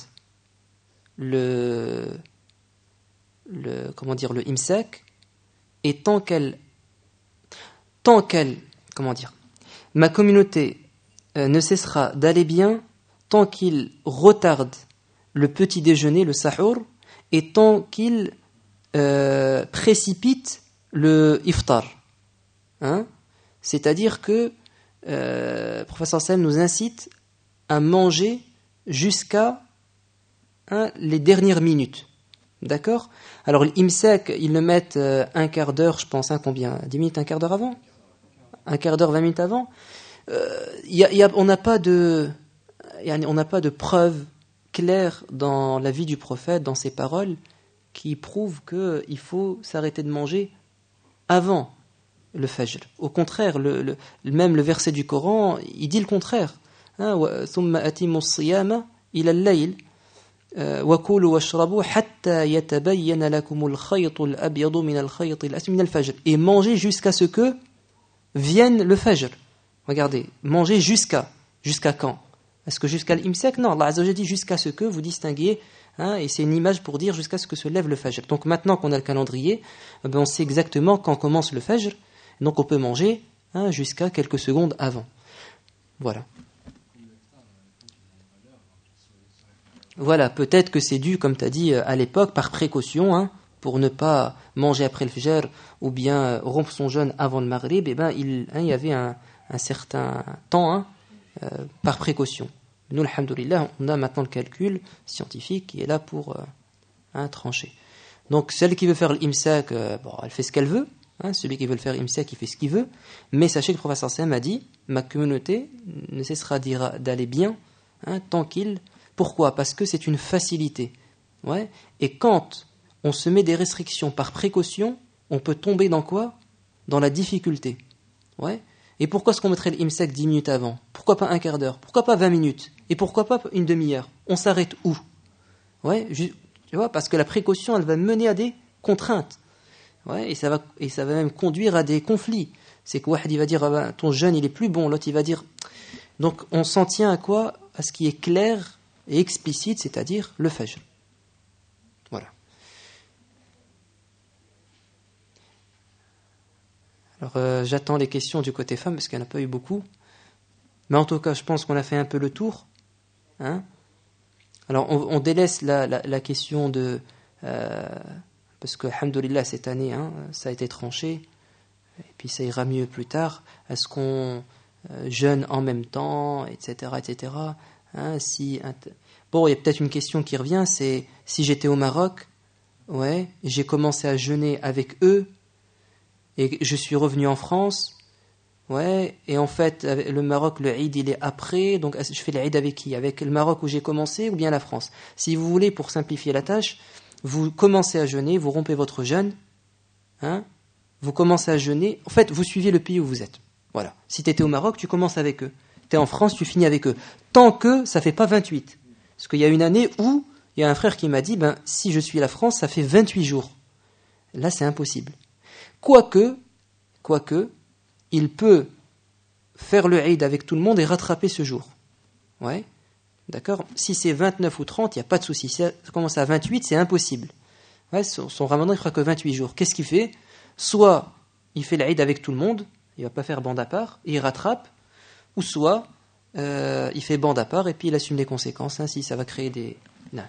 A: le, le comment dire le imsak, et tant qu'elle, tant qu'elle, comment dire, ma communauté euh, ne cessera d'aller bien tant qu'il retarde le petit déjeuner, le sahur, et tant qu'il euh, précipite le iftar. Hein? C'est-à-dire que euh, le professeur Sam nous incite à manger jusqu'à hein, les dernières minutes. D'accord? Alors l'imsak, ils le mettent euh, un quart d'heure, je pense, hein, combien? dix minutes, un quart d'heure avant? Un quart d'heure, vingt minutes avant? euh, y a, y a, On n'a pas de, on n'a pas de preuve claire dans la vie du prophète, dans ses paroles, qui prouvent qu'il faut s'arrêter de manger avant le fajr. Au contraire, le, le, même le verset du Coran, il dit le contraire. ثُمَّ أَتِمُّ الصِّيَامَ إِلَى اللَّيْلِ وَكُولُوا وَاشْرَبُوا حَتَّى يَتَبَيَّنَ لَكُمُ الْخَيْطُ الْأَبْيَضُ مِنَ الْخَيْطِ الْأَسْوَدِ مِنَ الْفَجْرِ. Et mangez jusqu'à ce que vienne le fajr. Regardez, mangez jusqu'à. Jusqu'à quand? Est-ce que jusqu'à l'imsak? Non, Allah Azza wa Jalla dit jusqu'à ce que vous distinguiez. Hein, et c'est une image pour dire jusqu'à ce que se lève le fajr. Donc maintenant qu'on a le calendrier, ben on sait exactement quand commence le fajr. Donc on peut manger hein, jusqu'à quelques secondes avant. Voilà. Voilà, peut-être que c'est dû, comme tu as dit, à l'époque, par précaution, hein, pour ne pas manger après le fajr ou bien rompre son jeûne avant le maghrib. Et ben, il, hein, il y avait un, un certain temps hein, euh, par précaution. Nous, alhamdoulilah, on a maintenant le calcul scientifique qui est là pour euh, hein, trancher. Donc, celle qui veut faire l'imsak, euh, bon, elle fait ce qu'elle veut. Hein, celui qui veut le faire imsak, il fait ce qu'il veut. Mais sachez que le prophète sallallahu alayhi wa sallam a dit, ma communauté ne cessera d'aller bien, hein, tant qu'il... Pourquoi ? Parce que c'est une facilité. Ouais. Et quand on se met des restrictions par précaution, on peut tomber dans quoi ? Dans la difficulté. Ouais. Et pourquoi est-ce qu'on mettrait l'imsak dix minutes avant ? Pourquoi pas un quart d'heure ? Pourquoi pas vingt minutes ? Et pourquoi pas une demi-heure ? On s'arrête où ? Ouais, tu vois, parce que la précaution, elle va mener à des contraintes. Ouais, et ça va, et ça va même conduire à des conflits. C'est que Wahid, il va dire, ah ben, ton jeûne, il est plus bon. L'autre, il va dire... Donc, on s'en tient à quoi ? À ce qui est clair et explicite, c'est-à-dire le fajr. Voilà. Alors, euh, j'attends les questions du côté femme, parce qu'il n'y en a pas eu beaucoup. Mais en tout cas, je pense qu'on a fait un peu le tour. Hein ? Alors, on, on délaisse la, la, la question de... Euh, parce que, alhamdoulilah, cette année, hein, ça a été tranché. Et puis, ça ira mieux plus tard. Est-ce qu'on euh, jeûne en même temps, et cetera, et cetera. Hein, si, bon, il y a peut-être une question qui revient, c'est si j'étais au Maroc, ouais, j'ai commencé à jeûner avec eux, et je suis revenu en France, ouais, et en fait, le Maroc, le Eid, il est après, donc je fais le Eid avec qui ? Avec le Maroc où j'ai commencé ou bien la France ? Si vous voulez, pour simplifier la tâche, vous commencez à jeûner, vous rompez votre jeûne, hein, vous commencez à jeûner, en fait, vous suivez le pays où vous êtes. Voilà. Si tu étais au Maroc, tu commences avec eux. Tu es en France, tu finis avec eux. Tant que ça ne fait pas vingt-huit. Parce qu'il y a une année où il y a un frère qui m'a dit, ben, si je suis la France, ça fait vingt-huit jours. Là, c'est impossible. Quoique, quoique, il peut faire le Eid avec tout le monde et rattraper ce jour. Ouais, d'accord ? Si c'est vingt-neuf ou trente, il n'y a pas de souci. Si ça commence à vingt-huit, c'est impossible. Ouais, son, son ramadan, il ne fera que vingt-huit jours. Qu'est-ce qu'il fait ? Soit il fait le Eid avec tout le monde, il ne va pas faire bande à part, et il rattrape, ou soit euh, il fait bande à part et puis il assume les conséquences. Ainsi, ça va créer des... Non.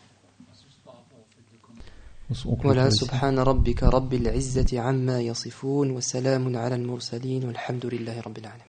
A: Voilà, subhana rabbika rabbil izzati amma yasifun wa salamun ala al-mursalin walhamdulillahi rabbil alamin.